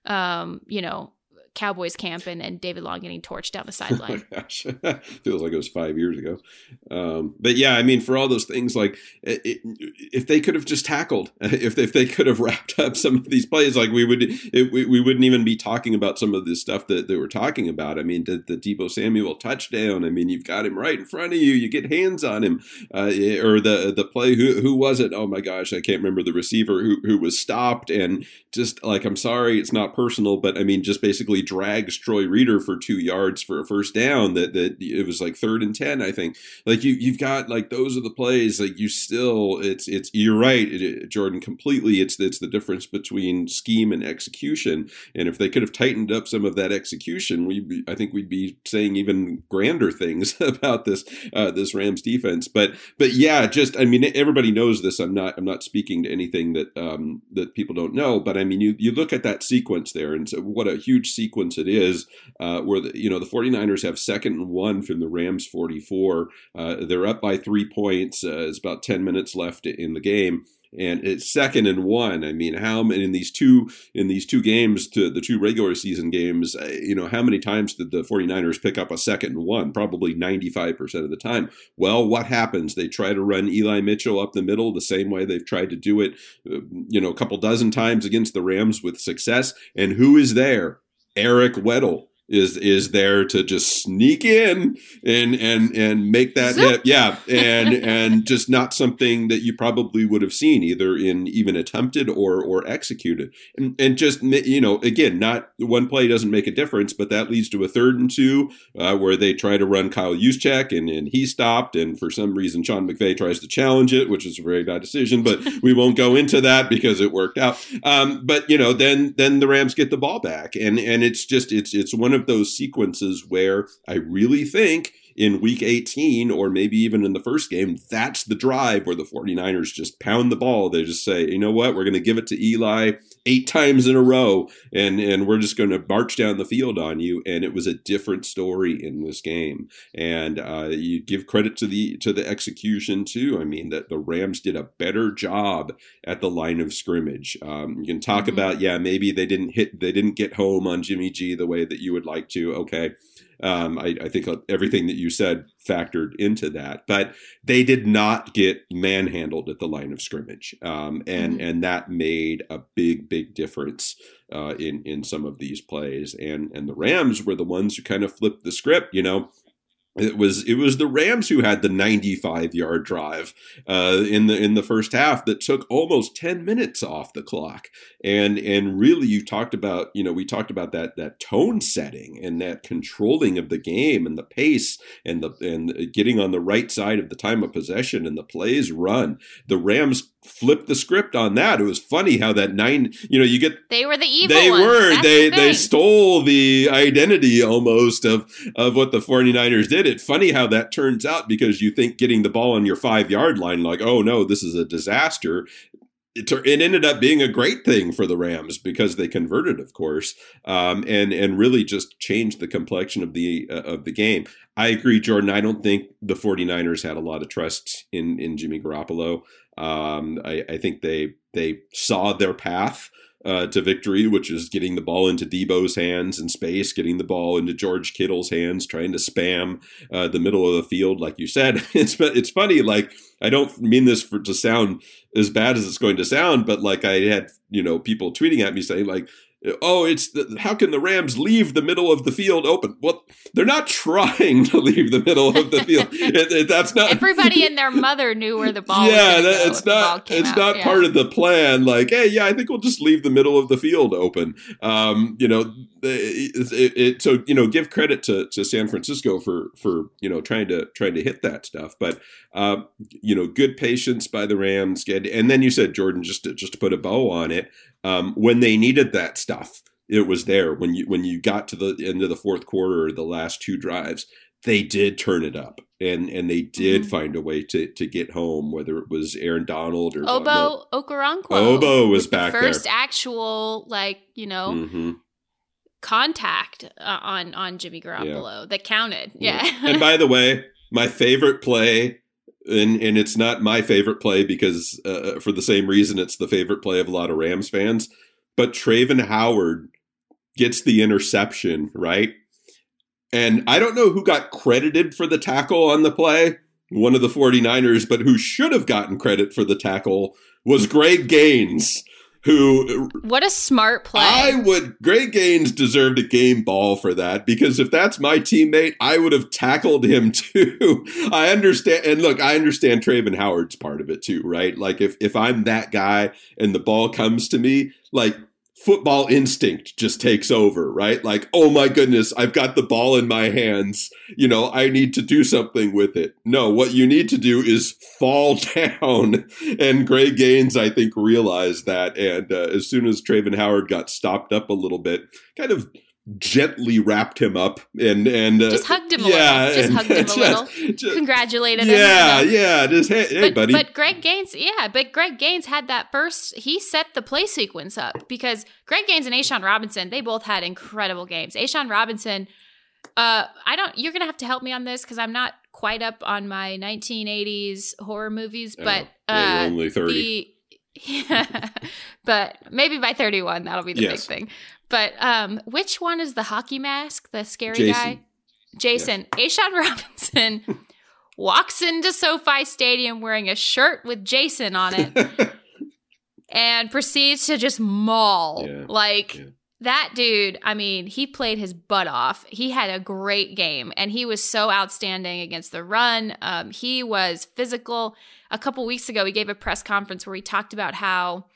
Cowboys camp and David Long getting torched down the sideline. Oh gosh. Feels like it was 5 years ago. But yeah, I mean, for all those things, like if they could have just tackled, if they could have wrapped up some of these plays, like we wouldn't even be talking about some of this stuff that they were talking about. I mean, the Deebo Samuel touchdown. I mean, you've got him right in front of you. You get hands on him, or the play. Who was it? Oh my gosh, I can't remember the receiver who was stopped, and just like, I'm sorry, it's not personal, but I mean, just basically drags Troy Reeder for 2 yards for a first down. That it was like 3rd and 10, I think. Like you've got like, those are the plays. Like you're right, Jordan, completely. It's the difference between scheme and execution. And if they could have tightened up some of that execution, I think we'd be saying even grander things about this Rams defense. But yeah, just, I mean, everybody knows this. I'm not speaking to anything that people don't know. But I mean, you look at that sequence there, and so what a huge sequence it is, where the 49ers have 2nd and 1 from the Rams 44. They're up by 3 points. It's about 10 minutes left in the game, and it's 2nd and 1. I mean, how many in these two games, to the 2 regular season games, how many times did the 49ers pick up a 2nd and 1? Probably 95% of the time. Well, what happens? They try to run Eli Mitchell up the middle the same way they've tried to do it, a couple dozen times against the Rams with success. And who is there? Eric Weddle. is there to just sneak in and make that hit. Yeah. And just not something that you probably would have seen either in even attempted or executed. And just, again, not one play doesn't make a difference, but that leads to a 3rd and 2 where they try to run Kyle Juszczyk and he stopped. And for some reason, Sean McVay tries to challenge it, which is a very bad decision, but we won't go into that because it worked out. But then the Rams get the ball back and it's one of those sequences where I really think in week 18 or maybe even in the first game, that's the drive where the 49ers just pound the ball. They just say, you know what, we're going to give it to Eli 8 times in a row and we're just going to march down the field on you. And it was a different story in this game. And you give credit to the execution too. I mean, that the Rams did a better job at the line of scrimmage. You can talk about, maybe they didn't get home on Jimmy G the way that you would like to. Okay. I think everything that you said factored into that, but they did not get manhandled at the line of scrimmage. And that made a big difference in some of these plays. And the Rams were the ones who kind of flipped the script, It was the Rams who had the 95-yard drive in the first half that took almost 10 minutes off the clock. And really you talked about, we talked about that tone setting and that controlling of the game and the pace and getting on the right side of the time of possession and the plays run. The Rams flipped the script on that. It was funny how that they were the evil ones. That's they stole the identity almost of what the 49ers did. It's funny how that turns out because you think getting the ball on your 5-yard line, like, oh no, this is a disaster. It ended up being a great thing for the Rams because they converted, of course, and really just changed the complexion of the game. I agree, Jordan. I don't think the 49ers had a lot of trust in Jimmy Garoppolo. I think they saw their path to victory, which is getting the ball into Debo's hands in space, getting the ball into George Kittle's hands, trying to spam the middle of the field, like you said. It's funny, like, I don't mean this to sound as bad as it's going to sound, but like I had, people tweeting at me saying like, oh, how can the Rams leave the middle of the field open? Well, they're not trying to leave the middle of the field. That's not. Everybody and their mother knew where the ball was going to go. It's not part of the plan. Like, hey, I think we'll just leave the middle of the field open. So give credit to San Francisco for trying to hit that stuff. But good patience by the Rams. And then you said, Jordan, just to put a bow on it. When they needed that stuff, it was there. When you got to the end of the fourth quarter, the last 2 drives, they did turn it up, and they did find a way to get home. Whether it was Aaron Donald or Obo Okoronkwo. Obo was back there. First actual contact on Jimmy Garoppolo that counted. Yeah. And by the way, my favorite play. And it's not my favorite play because for the same reason it's the favorite play of a lot of Rams fans. But Travin Howard gets the interception, right? And I don't know who got credited for the tackle on the play, one of the 49ers, but who should have gotten credit for the tackle was Greg Gaines. What a smart play. Greg Gaines deserved a game ball for that, because if that's my teammate, I would have tackled him too. I understand. And look, I understand Travin Howard's part of it too, right? Like if I'm that guy and the ball comes to me, like football instinct just takes over, right? Like, oh my goodness, I've got the ball in my hands. I need to do something with it. No, what you need to do is fall down. And Greg Gaines, I think, realized that. And as soon as Travin Howard got stopped up a little bit, kind of gently wrapped him up and just hugged him a little. Just hugged him a little. Congratulated him. Yeah. Just hey, buddy. But Greg Gaines had that first. He set the play sequence up because Greg Gaines and A'Shawn Robinson, they both had incredible games. A'Shawn Robinson, you're gonna have to help me on this because I'm not quite up on my 1980s horror movies, but you're only 30. But maybe by 31 that'll be the big thing. But which one is the hockey mask, the scary guy? Jason. Yes. A'Shawn Robinson walks into SoFi Stadium wearing a shirt with Jason on it and proceeds to just maul. that dude, I mean, he played his butt off. He had a great game, and he was so outstanding against the run. He was physical. A couple weeks ago, he gave a press conference where he talked about how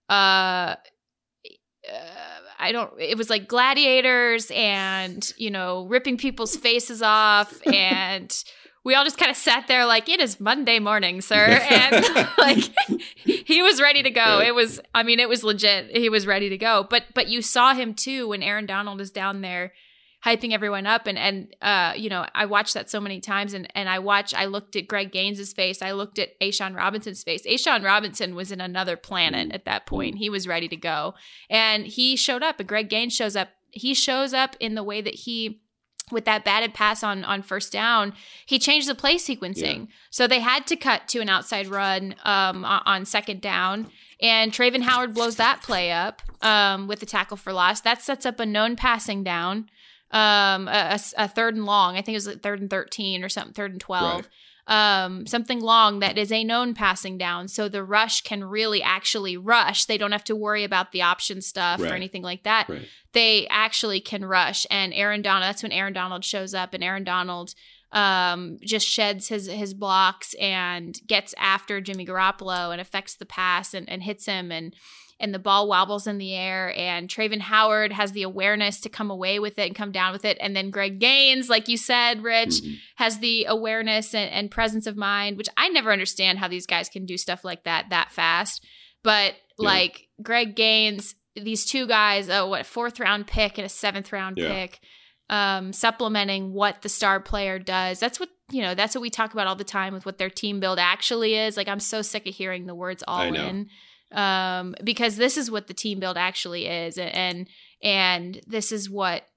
it was like gladiators and, ripping people's faces off. And we all just kind of sat there like, it is Monday morning, sir. And like, he was ready to go. It was legit. He was ready to go. But you saw him too when Aaron Donald is down there hyping everyone up. And I watched that so many times, and I looked at Greg Gaines' face. I looked at A'Shawn Robinson's face. A'Shawn Robinson was in another planet at that point. He was ready to go, and he showed up, and Greg Gaines shows up. He shows up in the way that with that batted pass on first down, he changed the play sequencing. Yeah. So they had to cut to an outside run on second down, and Travin Howard blows that play up with the tackle for loss. That sets up a known passing down. A third and long. I think it was like 3rd and 13 or something, 3rd and 12. Right. Something long that is a known passing down. So the rush can really actually rush. They don't have to worry about the option stuff or anything like that. Right. They actually can rush. And that's when Aaron Donald shows up, and Aaron Donald just sheds his blocks and gets after Jimmy Garoppolo and affects the pass and hits him, and the ball wobbles in the air, and Travin Howard has the awareness to come away with it and come down with it. And then Greg Gaines, like you said, Rich, has the awareness and presence of mind, which I never understand how these guys can do stuff like that fast. But like Greg Gaines, these two guys, 4th round pick and a 7th round pick, supplementing what the star player does. That's what we talk about all the time with what their team build actually is. Like, I'm so sick of hearing the words all in. Because this is what the team build actually is, and this is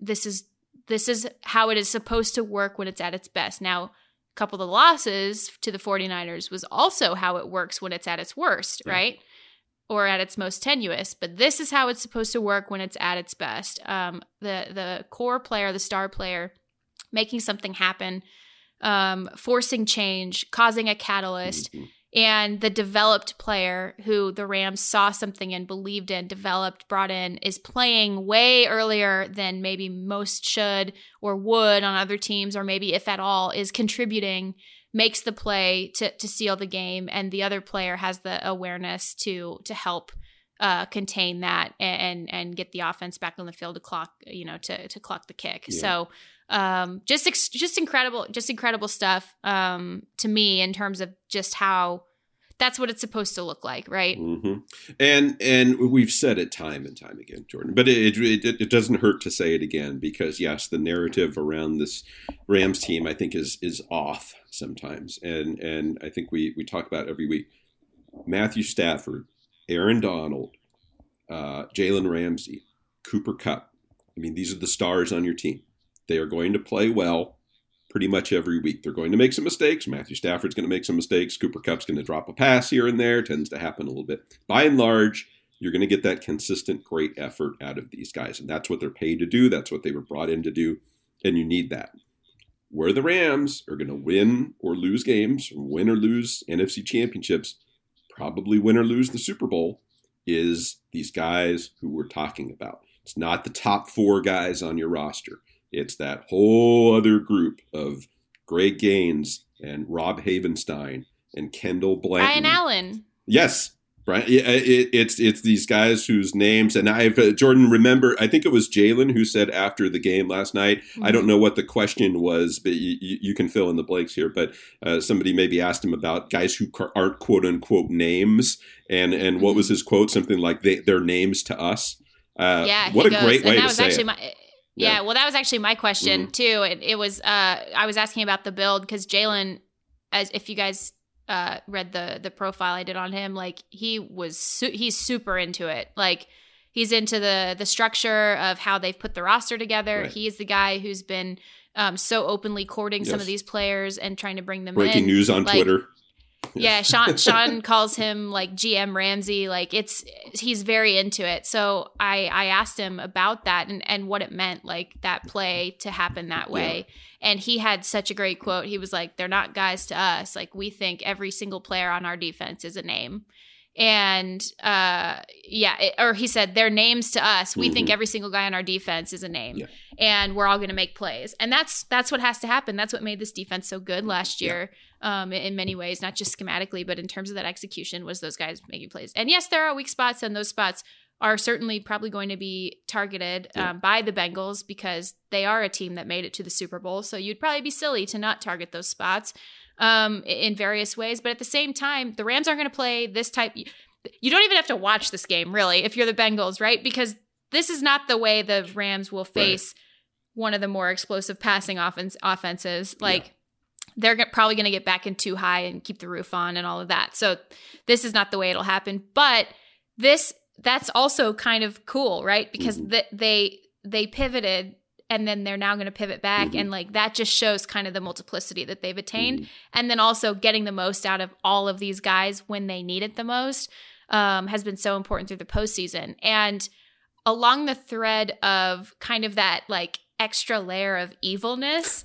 how it is supposed to work when it's at its best. Now, a couple of the losses to the 49ers was also how it works when it's at its worst, right? Or at its most tenuous, but this is how it's supposed to work when it's at its best. The core player, the star player, making something happen, forcing change, causing a catalyst. And the developed player who the Rams saw something and believed in, developed, brought in, is playing way earlier than maybe most should or would on other teams, or maybe if at all, is contributing, makes the play to seal the game, and the other player has the awareness to help contain that and get the offense back on the field to clock the kick. So just incredible stuff to me in terms of just how that's what it's supposed to look like, right? And we've said it time and time again, Jordan, but it doesn't hurt to say it again, because yes, the narrative around this Rams team, I think, is off sometimes, and I think we talk about every week. Matthew Stafford, Aaron Donald, Jalen Ramsey, Cooper Kupp. I mean, these are the stars on your team. They are going to play well pretty much every week. They're going to make some mistakes. Matthew Stafford's going to make some mistakes. Cooper Kupp's going to drop a pass here and there. Tends to happen a little bit. By and large, you're going to get that consistent, great effort out of these guys. And that's what they're paid to do. That's what they were brought in to do. And you need that. Where the Rams are going to win or lose games, or win or lose NFC championships, probably win or lose the Super Bowl, is these guys who we're talking about. It's not the top 4 guys on your roster. It's that whole other group of Greg Gaines and Rob Havenstein and Kendall Blanton. Brian Allen. Yes. Brian. It's these guys whose names, and Jordan, remember, I think it was Jalen who said after the game last night, I don't know what the question was, but you can fill in the blanks here, but somebody maybe asked him about guys who aren't quote unquote names, and what was his quote? Something like their names to us. What a great way to say it. Yeah, well, that was actually my question too. It was I was asking about the build, because Jalen, as if you guys read the profile I did on him, like he's super into it. Like he's into the structure of how they've put the roster together. Right. He's the guy who's been so openly courting some of these players and trying to bring them in. Breaking news on Twitter. Yeah, Sean calls him like GM Ramsey. Like he's very into it. So I asked him about that and what it meant, like that play to happen that way. Yeah. And he had such a great quote. He was like, "They're not guys to us. Like we think every single player on our defense is a name." And or he said, they're names to us. We think every single guy on our defense is a name, and we're all going to make plays. And that's what has to happen. That's what made this defense so good last year, in many ways, not just schematically, but in terms of that execution, was those guys making plays. And yes, there are weak spots, and those spots are certainly probably going to be targeted by the Bengals, because they are a team that made it to the Super Bowl. So you'd probably be silly to not target those spots in various ways. But at the same time, the Rams aren't going to play this type. You don't even have to watch this game, really, if you're the Bengals, right? Because this is not the way the Rams will face one of the more explosive passing offenses. Like, they're probably going to get back in too high and keep the roof on and all of that. So this is not the way it'll happen. But that's also kind of cool, right? Because they pivoted, and then they're now going to pivot back. And like, that just shows kind of the multiplicity that they've attained. And then also getting the most out of all of these guys when they need it the most has been so important through the postseason. And along the thread of kind of that like extra layer of evilness,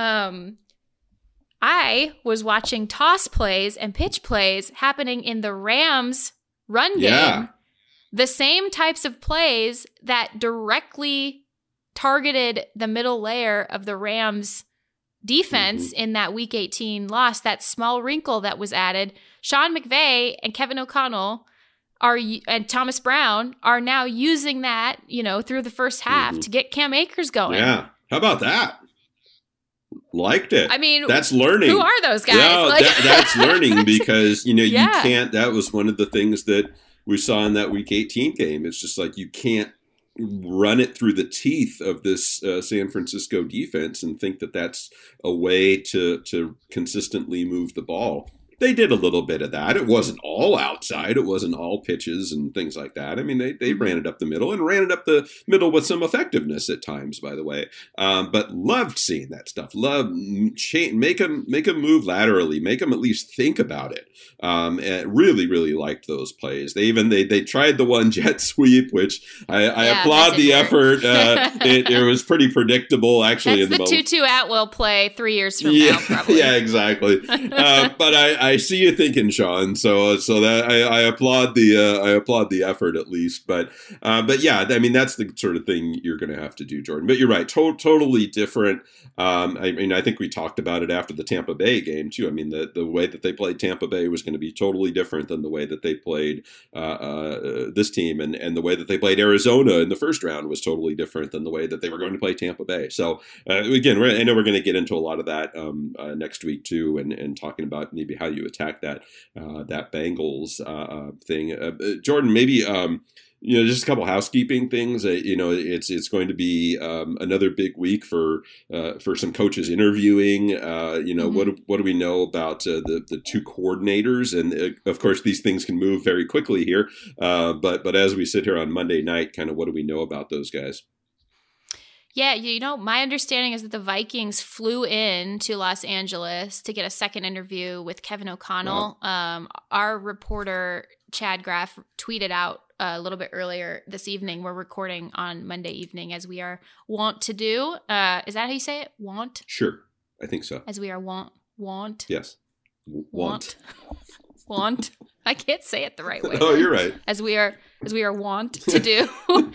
I was watching toss plays and pitch plays happening in the Rams run game. The same types of plays that directly targeted the middle layer of the Rams defense in that Week 18 loss, that small wrinkle that was added. Sean McVay and Kevin O'Connell and Thomas Brown are now using that, through the first half to get Cam Akers going. Yeah. How about that? Liked it. I mean, that's learning. Who are those guys? Yeah, that's learning, because, you can't, that was one of the things that we saw in that Week 18 game. It's just like, you can't run it through the teeth of this San Francisco defense and think that that's a way to consistently move the ball. They did a little bit of that. It wasn't all outside. It wasn't all pitches and things like that. I mean, they ran it up the middle, and ran it up the middle with some effectiveness at times, by the way. But loved seeing that stuff. Loved make them move laterally. Make them at least think about it. And really, really liked those plays. They tried the one jet sweep, which I applaud the effort. It was pretty predictable, actually. That's the Tutu Atwell play 3 years from now, probably. Yeah, exactly. But I see you thinking, Sean. So that I applaud the effort, at least. But yeah, I mean, that's the sort of thing you're going to have to do, Jordan. But you're right, totally different. I mean, I think we talked about it after the Tampa Bay game too. I mean, the way that they played Tampa Bay was going to be totally different than the way that they played this team, and the way that they played Arizona in the first round was totally different than the way that they were going to play Tampa Bay. So again, I know we're going to get into a lot of that next week too, and talking about maybe how you attack that Bengals thing. Jordan, maybe just a couple housekeeping things. It's going to be another big week for some coaches interviewing. What do we know about the two coordinators? And of course, these things can move very quickly here. But as we sit here on Monday night, kind of what do we know about those guys? Yeah, my understanding is that the Vikings flew in to Los Angeles to get a second interview with Kevin O'Connell. Wow. Our reporter, Chad Graff, tweeted out a little bit earlier this evening. We're recording on Monday evening, as we are wont to do. Is that how you say it? Want? Sure. I think so. As we are want? Yes. Want. Want. I can't say it the right way. Oh, you're right. As we are wont to do.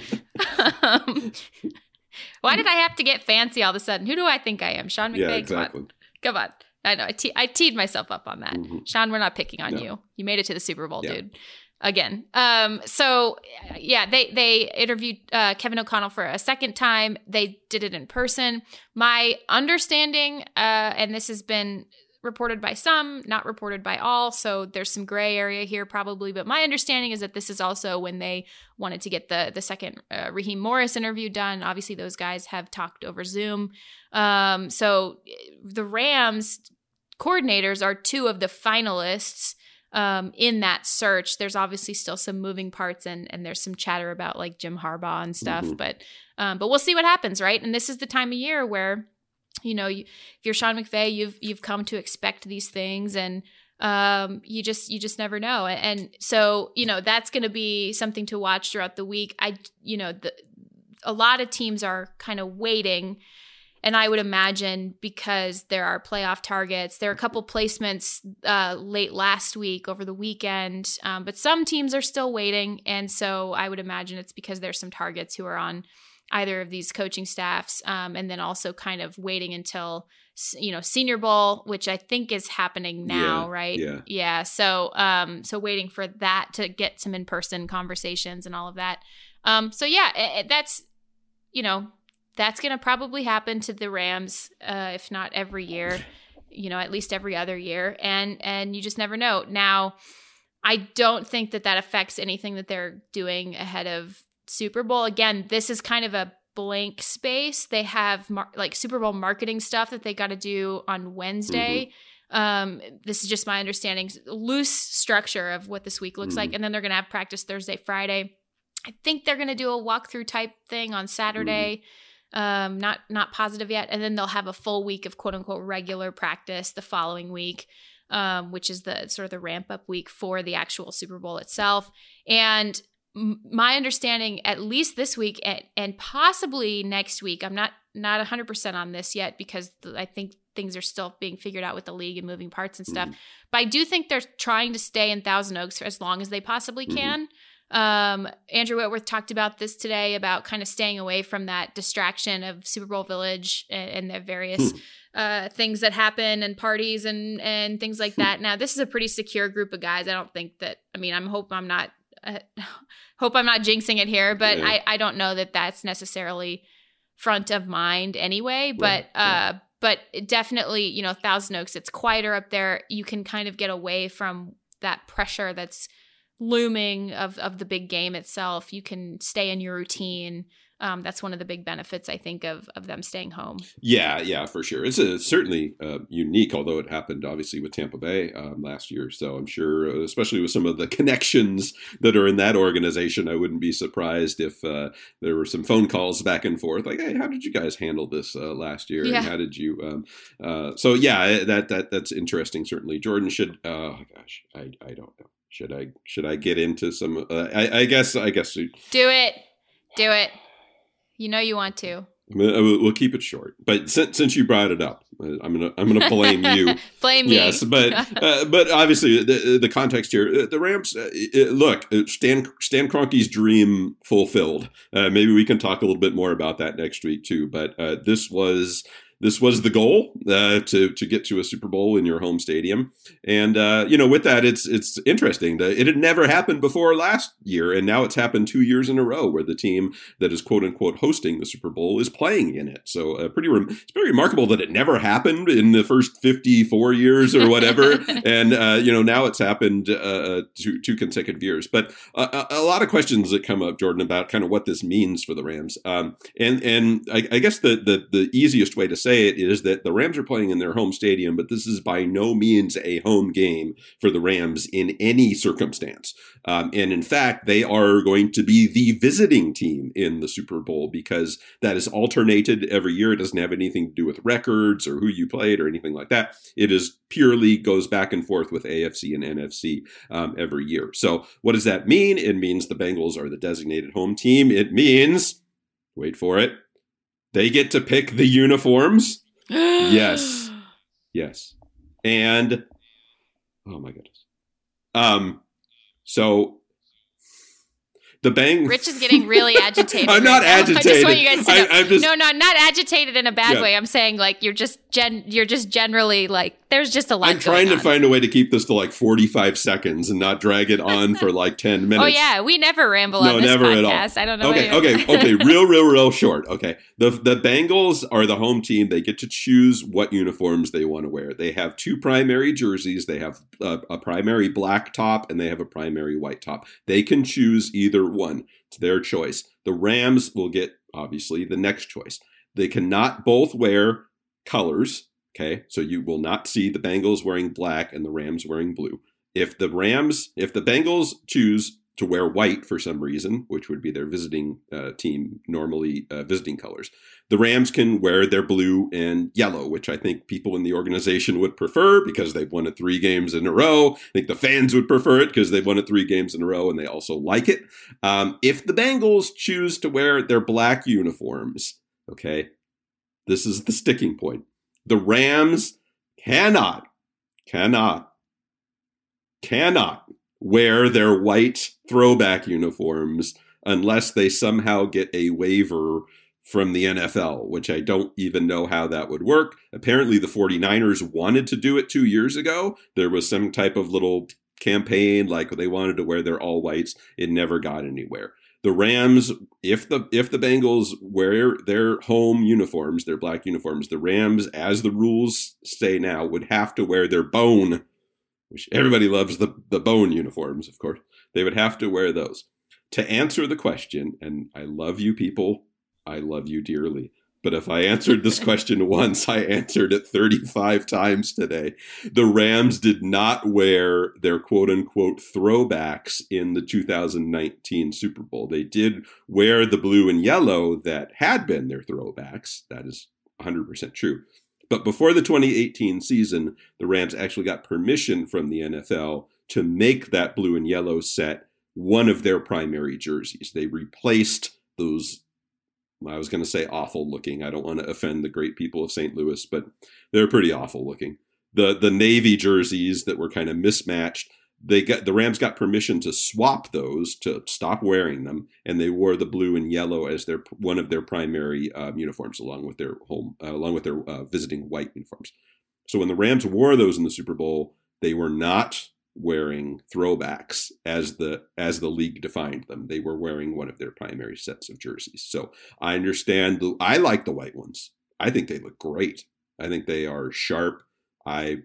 Why did I have to get fancy all of a sudden? Who do I think I am? Sean McVay? Yeah, exactly. Come on. I know. I teed myself up on that. Mm-hmm. Sean, we're not picking on you. You made it to the Super Bowl, dude. Again. So, yeah, they interviewed Kevin O'Connell for a second time. They did it in person. My understanding, and this has been reported by some, not reported by all, so there's some gray area here probably, but my understanding is that this is also when they wanted to get the second Raheem Morris interview done. Obviously, those guys have talked over Zoom. So the Rams coordinators are two of the finalists in that search. There's obviously still some moving parts, and there's some chatter about like Jim Harbaugh and stuff, but we'll see what happens, right? And this is the time of year where if you're Sean McVay, you've come to expect these things, and you just never know. And so, that's going to be something to watch throughout the week. A lot of teams are kind of waiting, And I would imagine because there are playoff targets, there are a couple placements late last week over the weekend, but some teams are still waiting. And so I would imagine it's because there's some targets who are on either of these coaching staffs, and then also kind of waiting until, Senior Bowl, which I think is happening now, right? Yeah. So waiting for that to get some in-person conversations and all of that. That's going to probably happen to the Rams, if not every year, at least every other year. And you just never know. Now, I don't think that affects anything that they're doing ahead of Super Bowl. Again, this is kind of a blank space. They have Super Bowl marketing stuff that they got to do on Wednesday. This is just my understanding, loose structure of what this week looks like. And then they're going to have practice Thursday, Friday. I think they're going to do a walkthrough type thing on Saturday. Not positive yet. And then they'll have a full week of quote unquote regular practice the following week, which is the sort of the ramp up week for the actual Super Bowl itself. And my understanding, at least this week and possibly next week, I'm not 100% on this yet because I think things are still being figured out with the league and moving parts and stuff. But I do think they're trying to stay in Thousand Oaks for as long as they possibly can. Andrew Whitworth talked about this today, about kind of staying away from that distraction of Super Bowl Village and the various things that happen and parties and things like that. Now, this is a pretty secure group of guys. I don't think that, hope I'm not jinxing it here, but I don't know that that's necessarily front of mind anyway. But definitely, Thousand Oaks, it's quieter up there. You can kind of get away from that pressure that's looming of the big game itself. You can stay in your routine. That's one of the big benefits, I think, of them staying home. Yeah, for sure. It's certainly unique, although it happened obviously with Tampa Bay last year. So I'm sure, especially with some of the connections that are in that organization, I wouldn't be surprised if there were some phone calls back and forth, like, "Hey, how did you guys handle this last year? Yeah. And how did you?" That's interesting. Certainly, Jordan should. Oh gosh, I don't know. Should I get into some? I guess. Do it. You want to. We'll keep it short. But since you brought it up, I'm gonna blame you. Blame me. Yes, but obviously the context here, the Rams. Look, Stan Kroenke's dream fulfilled. Maybe we can talk a little bit more about that next week too. But this was the goal, to get to a Super Bowl in your home stadium. And, with that, it's interesting that it had never happened before last year. And now it's happened 2 years in a row where the team that is quote unquote hosting the Super Bowl is playing in it. So it's pretty remarkable that it never happened in the first 54 years or whatever. And, now it's happened 2 consecutive years. But a lot of questions that come up, Jordan, about kind of what this means for the Rams. And I guess the easiest way to say it is that the Rams are playing in their home stadium, but this is by no means a home game for the Rams in any circumstance. And in fact, they are going to be the visiting team in the Super Bowl because that is alternated every year. It doesn't have anything to do with records or who you played or anything like that. It is purely goes back and forth with AFC and NFC every year. So what does that mean? It means the Bengals are the designated home team. It means, wait for it, they get to pick the uniforms. Yes. And, oh my goodness. So the Rich is getting really agitated. I'm not agitated. I just want you guys to know. No, not agitated in a bad way. I'm saying like you're just generally like there's just a lot. I'm trying to find a way to keep this to like 45 seconds and not drag it on for like 10 minutes. Oh yeah, we never ramble on this never podcast. At all. I don't know. Okay. Real short. Okay. The Bengals are the home team. They get to choose what uniforms they want to wear. They have 2 primary jerseys. They have a primary black top and they have a primary white top. They can choose either one. It's their choice. The Rams will get, obviously, the next choice. They cannot both wear colors. Okay, so you will not see the Bengals wearing black and the Rams wearing blue. If the Bengals choose to wear white for some reason, which would be their visiting team normally visiting colors, the Rams can wear their blue and yellow, which I think people in the organization would prefer because they've won it 3 games in a row. I think the fans would prefer it because they've won it 3 games in a row and they also like it. If the Bengals choose to wear their black uniforms, okay, This is the sticking point. The Rams cannot wear their white throwback uniforms unless they somehow get a waiver from the NFL, which I don't even know how that would work. Apparently, the 49ers wanted to do it 2 years ago. There was some type of little campaign, like they wanted to wear their all whites. It never got anywhere. The Rams, if the Bengals wear their home uniforms, their black uniforms, the Rams, as the rules say now, would have to wear their bone, which everybody loves the bone uniforms, of course. They would have to wear those. To answer the question, and I love you people, I love you dearly. But if I answered this question once, I answered it 35 times today. The Rams did not wear their quote-unquote throwbacks in the 2019 Super Bowl. They did wear the blue and yellow that had been their throwbacks. That is 100% true. But before the 2018 season, the Rams actually got permission from the NFL to make that blue and yellow set one of their primary jerseys. They replaced those, I was going to say awful looking. I don't want to offend the great people of St. Louis, but they're pretty awful looking. The Navy jerseys that were kind of mismatched, the Rams got permission to swap those, to stop wearing them, and they wore the blue and yellow as one of their primary uniforms, along with their visiting white uniforms. So when the Rams wore those in the Super Bowl, they were not wearing throwbacks as the league defined them. They were wearing one of their primary sets of jerseys. So I understand. I like the white ones. I think they look great. I think they are sharp. I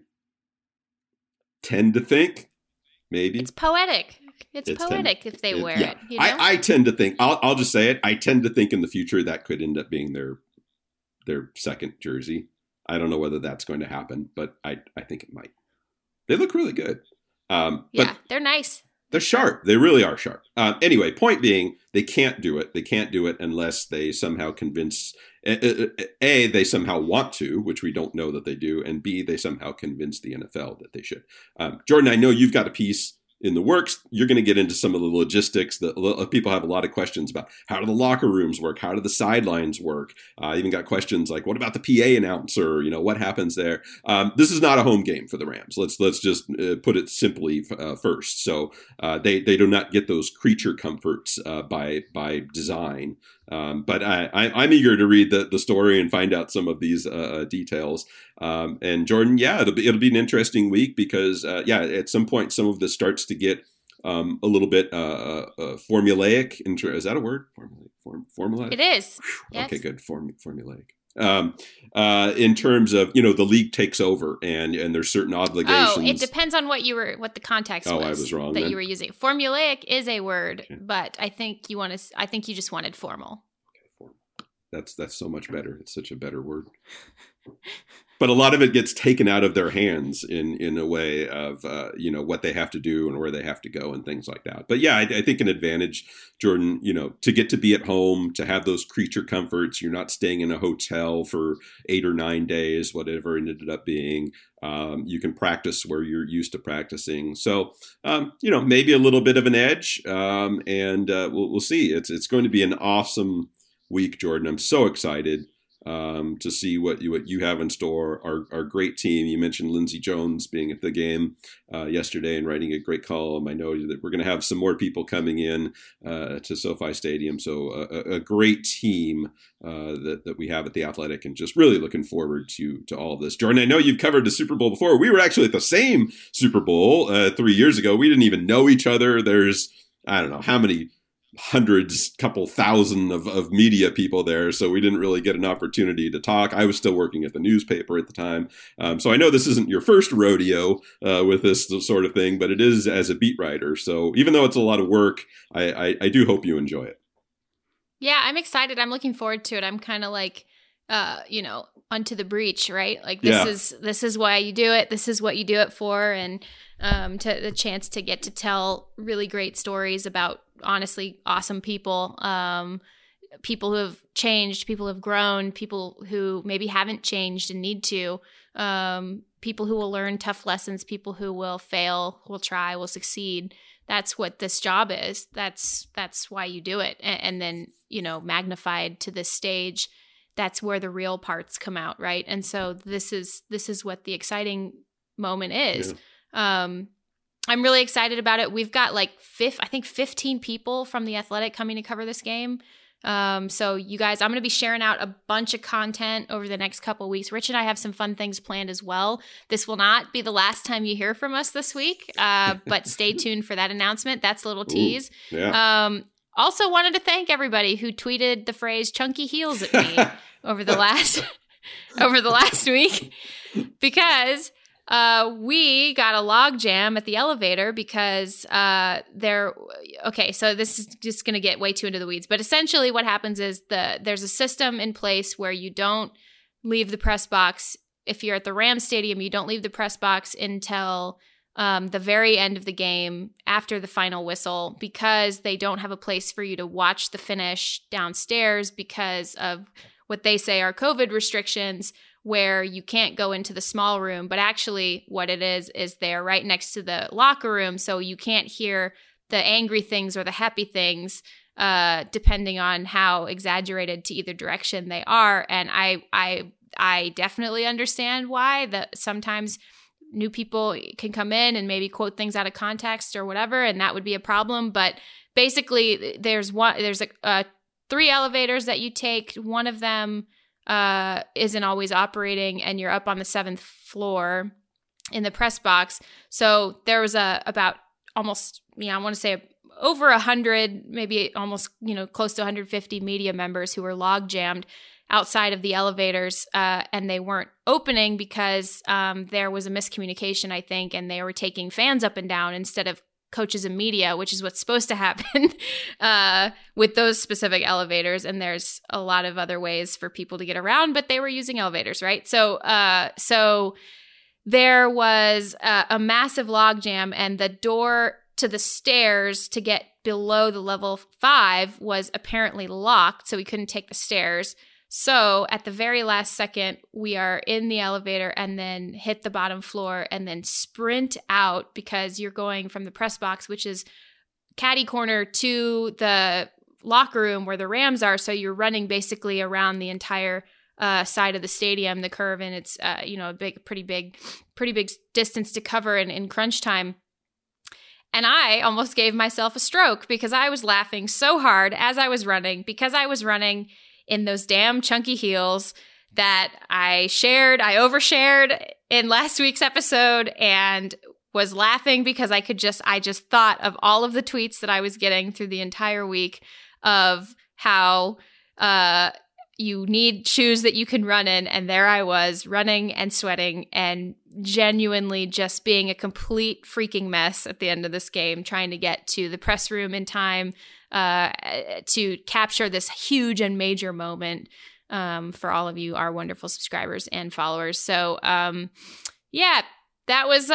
tend to think maybe it's poetic. It's poetic if they wear it. You know? I tend to think. I'll just say it. I tend to think in the future that could end up being their second jersey. I don't know whether that's going to happen, but I think it might. They look really good. But they're nice. They're sharp. They really are sharp. Anyway, point being, they can't do it. They can't do it unless they somehow convince, A, they somehow want to, which we don't know that they do, and B, they somehow convince the NFL that they should. Jordan, I know you've got a piece in the works. You're going to get into some of the logistics. People have a lot of questions about how do the locker rooms work? How do the sidelines work? Even got questions like, what about the PA announcer? You know, what happens there? This is not a home game for the Rams. Let's just put it simply first. So they do not get those creature comforts by design. But I'm eager to read the story and find out some of these details. And Jordan, it'll be an interesting week because at some point some of this starts to get a little bit formulaic. Is that a word? Formulaic? It is. Yes. Okay, good. Formulaic. In terms of, the league takes over and there's certain obligations. Oh, it depends on what the context was. Oh, I was wrong that then. You were using. Formulaic is a word, okay. But I think you just wanted formal. Okay, formal. That's so much better. It's such a better word. But a lot of it gets taken out of their hands in a way of, what they have to do and where they have to go and things like that. But yeah, I think an advantage, Jordan, to get to be at home, to have those creature comforts. You're not staying in a hotel for 8 or 9 days, whatever it ended up being. You can practice where you're used to practicing. So, maybe a little bit of an edge. And we'll see. It's going to be an awesome week, Jordan. I'm so excited to see what you have in store. Our great team. You mentioned Lindsey Jones being at the game yesterday and writing a great column. I know that we're going to have some more people coming in to SoFi Stadium. So a great team that we have at The Athletic, and just really looking forward to all of this. Jordan, I know you've covered the Super Bowl before. We were actually at the same Super Bowl 3 years ago. We didn't even know each other. There's, I don't know how many hundreds, couple thousand of media people there. So we didn't really get an opportunity to talk. I was still working at the newspaper at the time. So I know this isn't your first rodeo with this sort of thing, but it is as a beat writer. So even though it's a lot of work, I do hope you enjoy it. Yeah, I'm excited. I'm looking forward to it. I'm kind of like, onto the breach, right? Like this is why you do it. This is what you do it for. And to the chance to get to tell really great stories about honestly awesome people, people who have changed, people who have grown, people who maybe haven't changed and need to, people who will learn tough lessons, people who will fail, will try, will succeed. That's what this job is. That's why you do it. And then, magnified to this stage. that's where the real parts come out, right? And so this is what the exciting moment is. Yeah. I'm really excited about it. We've got like 15 people from The Athletic coming to cover this game. So you guys, I'm going to be sharing out a bunch of content over the next couple of weeks. Rich and I have some fun things planned as well. This will not be the last time you hear from us this week, but stay tuned for that announcement. That's a little tease. Ooh, yeah. Also wanted to thank everybody who tweeted the phrase chunky heels at me over the last week, because we got a log jam at the elevator because so this is just going to get way too into the weeds, but essentially what happens is there's a system in place where you don't leave the press box. If you're at the Rams stadium, you don't leave the press box until the very end of the game after the final whistle, because they don't have a place for you to watch the finish downstairs because of what they say are COVID restrictions, where you can't go into the small room. But actually what it is they're right next to the locker room, so you can't hear the angry things or the happy things, depending on how exaggerated to either direction they are. And I definitely understand why that sometimes new people can come in and maybe quote things out of context or whatever, and that would be a problem. But basically there's 3 elevators that you take. One of them isn't always operating, and you're up on the 7th floor in the press box. So there was about almost, I want to say over 100, maybe almost, close to 150 media members who were log jammed outside of the elevators, and they weren't opening because there was a miscommunication, I think, and they were taking fans up and down instead of coaches and media, which is what's supposed to happen with those specific elevators. And there's a lot of other ways for people to get around, but they were using elevators, right? So there was a massive logjam, and the door to the stairs to get below the level 5 was apparently locked, so we couldn't take the stairs. So at the very last second, we are in the elevator and then hit the bottom floor and then sprint out, because you're going from the press box, which is catty corner, to the locker room where the Rams are. So you're running basically around the entire side of the stadium, the curve, and it's pretty big distance to cover in crunch time. And I almost gave myself a stroke because I was laughing so hard as I was running, because I was running in those damn chunky heels that I overshared in last week's episode, and was laughing because I just thought of all of the tweets that I was getting through the entire week of how you need shoes that you can run in. And there I was running and sweating and genuinely just being a complete freaking mess at the end of this game, trying to get to the press room in time to capture this huge and major moment for all of you, our wonderful subscribers and followers. So, that was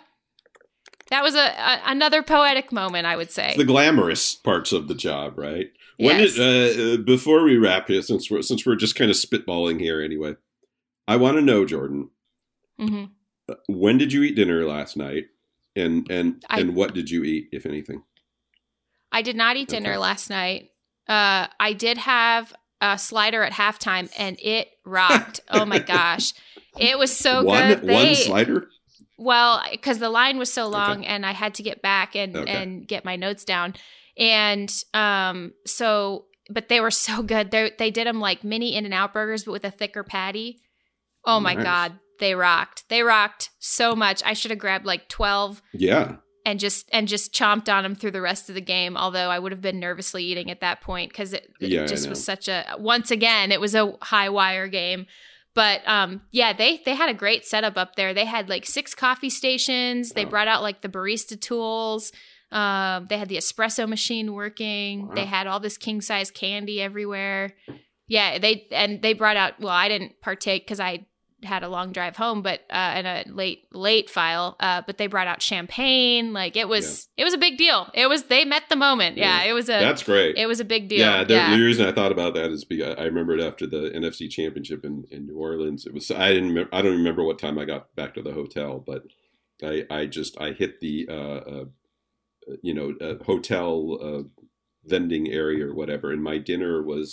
another poetic moment, I would say. It's the glamorous parts of the job, right? Yes. Before we wrap here, since we're just kind of spitballing here anyway, I want to know, Jordan, when did you eat dinner last night, and what did you eat, if anything? I did not eat dinner last night. I did have a slider at halftime, and it rocked. Oh my gosh. It was so good. One slider? Well, because the line was so long, and I had to get back and get my notes down. And but they were so good. They did them like mini In-N-Out burgers, but with a thicker patty. Oh my God. They rocked. They rocked so much. I should have grabbed like 12. Yeah. And just chomped on them through the rest of the game, although I would have been nervously eating at that point because it just was such once again, it was a high wire game. But they had a great setup up there. They had like 6 coffee stations. They brought out like the barista tools. They had the espresso machine working. Wow. They had all this king size candy everywhere. Yeah, they brought out, well, I didn't partake because I had a long drive home, but in a late file, but they brought out champagne. Like it was a big deal. They met the moment. Yeah, that's great. It was a big deal. Yeah, the reason I thought about that is because I remembered after the NFC Championship in New Orleans, I don't remember what time I got back to the hotel, but I hit the hotel vending area or whatever, and my dinner was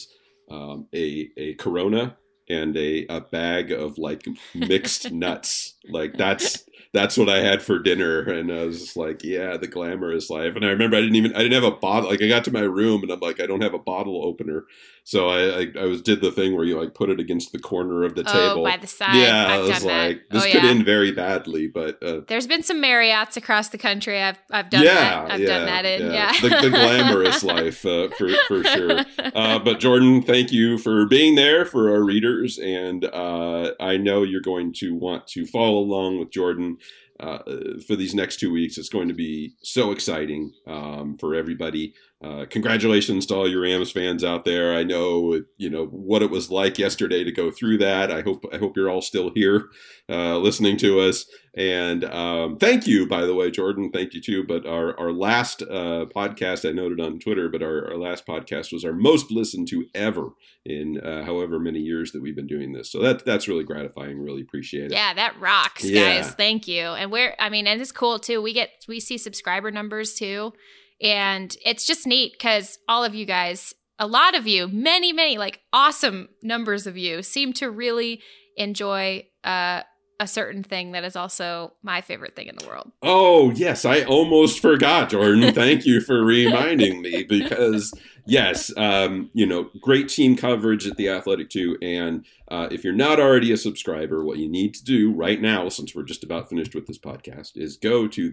a Corona and a bag of like mixed nuts. Like that's what I had for dinner. And I was just like, yeah, the glamorous life. And I remember I didn't have a bottle. Like I got to my room and I'm like, I don't have a bottle opener. So I did the thing where you like put it against the corner of the table. By the side. Yeah. I've I was done like, that. this could end very badly, but there's been some Marriotts across the country. I've done that. I've done that in. The glamorous life for sure. But Jordan, thank you for being there for our readers. And I know you're going to want to follow along with Jordan for these next 2 weeks. It's going to be so exciting for everybody. Congratulations to all your Rams fans out there. I know, what it was like yesterday to go through that. I hope you're all still here listening to us. And thank you, by the way, Jordan. Thank you too. But our last podcast, I noted on Twitter, but our last podcast was our most listened to ever in however many years that we've been doing this. So that's really gratifying. Really appreciate it. Yeah, that rocks, guys. Thank you. And and it's cool too. We see subscriber numbers too. And it's just neat because all of you guys, a lot of you, many, like awesome numbers of you seem to really enjoy a certain thing that is also my favorite thing in the world. Oh, yes. I almost forgot, Jordan. Thank you for reminding me because, yes, great team coverage at The Athletic too. And if you're not already a subscriber, what you need to do right now, since we're just about finished with this podcast, is go to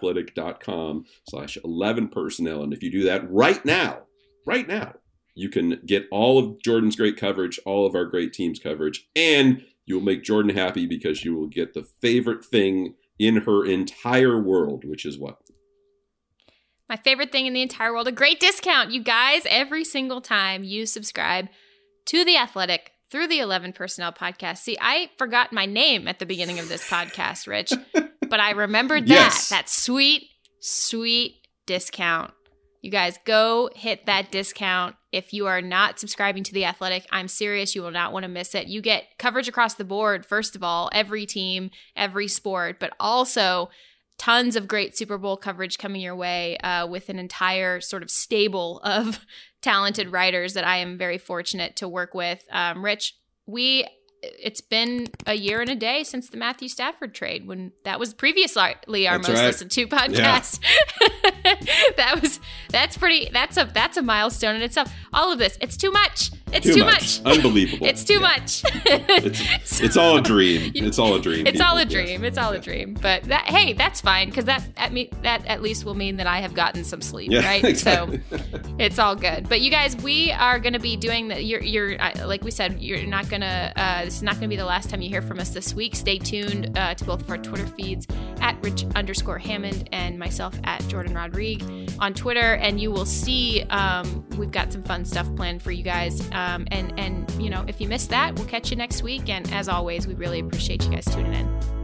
theathletic.com/11personnel. And if you do that right now, you can get all of Jordan's great coverage, all of our great teams coverage, and you'll make Jordan happy because you will get the favorite thing in her entire world, which is what? My favorite thing in the entire world, a great discount, you guys, every single time you subscribe to The Athletic through the 11 Personnel podcast. See, I forgot my name at the beginning of this podcast, Rich, but I remembered that sweet, sweet discount. You guys, go hit that discount. If you are not subscribing to The Athletic, I'm serious, you will not want to miss it. You get coverage across the board, first of all, every team, every sport, but also tons of great Super Bowl coverage coming your way with an entire sort of stable of talented writers that I am very fortunate to work with. Rich, it's been a year and a day since the Matthew Stafford trade, when that was previously our most listened to podcast. Yeah. That's a milestone in itself. All of this, it's too much. It's too much. Unbelievable. It's too much. It's all a dream. It's all a dream. It's all a dream. It's all a dream. But that's fine, because that at least will mean that I have gotten some sleep, right? Exactly. So it's all good. But you guys, we are going to be doing you're like we said, you're not gonna. This is not going to be the last time you hear from us this week. Stay tuned to both of our Twitter feeds at Rich_Hammond and myself at Jordan Rodrigue on Twitter, and you will see we've got some fun stuff planned for you guys. And if you missed that, we'll catch you next week. And as always, we really appreciate you guys tuning in.